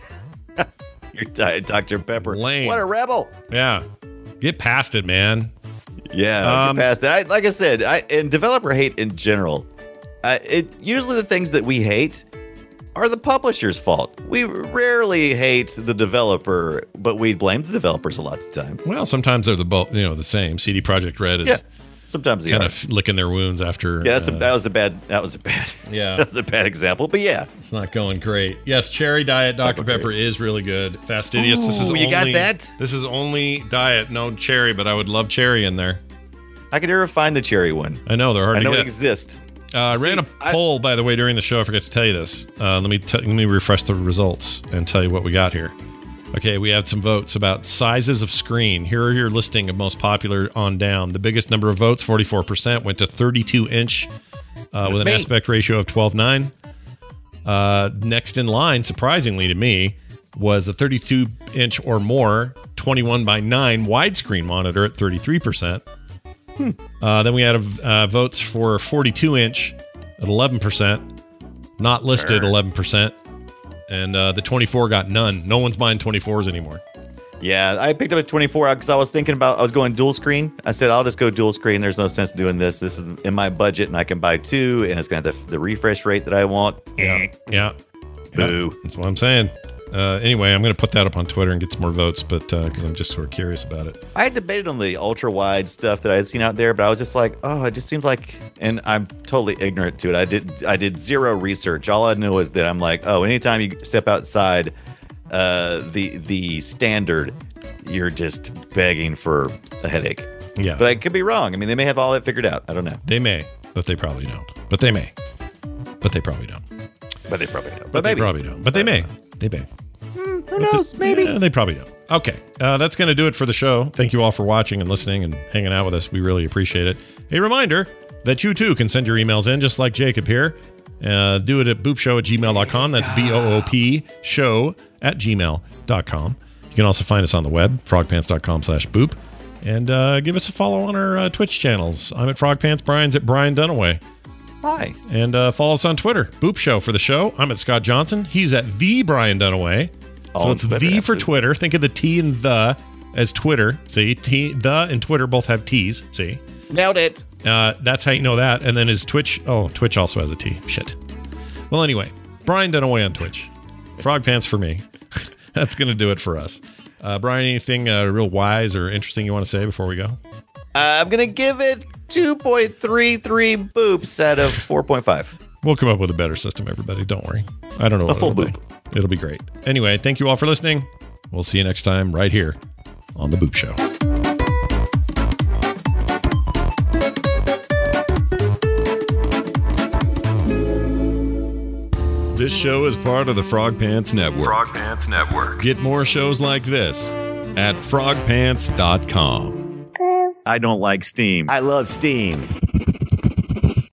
Your Diet Doctor Pepper. Lame. What a rebel. Yeah. Get past it, man. Yeah, Um, get past it. I, like I said, I, and developer hate in general. Uh, it usually the things that we hate are the publisher's fault. We rarely hate the developer, but we blame the developers a lot of times. Well, sometimes they're the bo- you know the same. C D Projekt Red is yeah, sometimes they kind are. of licking their wounds after. Yeah, that's a, uh, that was a bad. That was a bad. Yeah, that's a bad example. But yeah, it's not going great. Yes, Cherry Diet Doctor Pepper great. is really good. Fastidious. Ooh, this is you only, got that. This is only diet, no cherry, but I would love cherry in there. I could never find the cherry one. I know they're hard I to know get. it exists. Uh, I See, ran a I, poll, by the way, during the show. I forgot to tell you this. Uh, let me t- let me refresh the results and tell you what we got here. Okay, we had some votes about sizes of screen. Here are your listing of most popular on down. The biggest number of votes, forty-four percent, went to thirty-two inch uh, with an me. aspect ratio of twelve nine. Uh, next in line, surprisingly to me, was a thirty-two inch or more, twenty-one by nine widescreen monitor at thirty-three percent. Hmm. Uh, then we had uh, votes for forty-two inch at eleven percent, not listed sure. eleven percent, and uh, the twenty-four got none. No one's buying twenty-fours anymore. Yeah, I picked up a twenty-four because I was thinking about, I was going dual screen. I said, I'll just go dual screen. There's no sense doing this. This is in my budget and I can buy two and it's going to have the, the refresh rate that I want. Yeah. Yeah. Boo. Yeah. That's what I'm saying. Uh, anyway, I'm going to put that up on Twitter and get some more votes, but because uh, I'm just sort of curious about it. I had debated on the ultra wide stuff that I had seen out there, but I was just like, oh, it just seems like, and I'm totally ignorant to it. I did I did zero research. All I knew is that I'm like, oh, anytime you step outside uh, the the standard, you're just begging for a headache. Yeah, but I could be wrong. I mean, they may have all that figured out. I don't know. They may, but they probably don't. But they may, but they probably don't. But they probably don't. But, But they maybe. probably don't. But they may. They may. Mm, who knows? The, maybe. Yeah, they probably don't. Okay. Uh, that's going to do it for the show. Thank you all for watching and listening and hanging out with us. We really appreciate it. A reminder that you too can send your emails in just like Jacob here. Uh, do it at boopshow at gmail dot com. That's B O O P show at gmail dot com. You can also find us on the web, frogpants dot com slash boop. And uh, give us a follow on our uh, Twitch channels. I'm at Frogpants. Brian's at Brian Dunaway. Hi. And uh, follow us on Twitter. Boop Show for the show. I'm at Scott Johnson. He's at the Brian Dunaway. So Oh, it's Twitter, the for absolutely. Twitter. Think of the T and the as Twitter. See, T, the and Twitter both have T's. See, Nailed it. uh, that's how you know that. And then his Twitch. Oh, Twitch also has a T. Shit. Well, anyway, Brian Dunaway on Twitch. Frog Pants for me. That's gonna do it for us. Uh, Brian, anything uh, real wise or interesting you want to say before we go? Uh, I'm going to give it two point three three boops out of four point five. We'll come up with a better system, everybody. Don't worry. I don't know A what full it'll be. boop. It'll be great. Anyway, thank you all for listening. We'll see you next time right here on The Boop Show. This show is part of the Frog Pants Network. Frog Pants Network. Get more shows like this at frog pants dot com. I don't like Steam. I love Steam.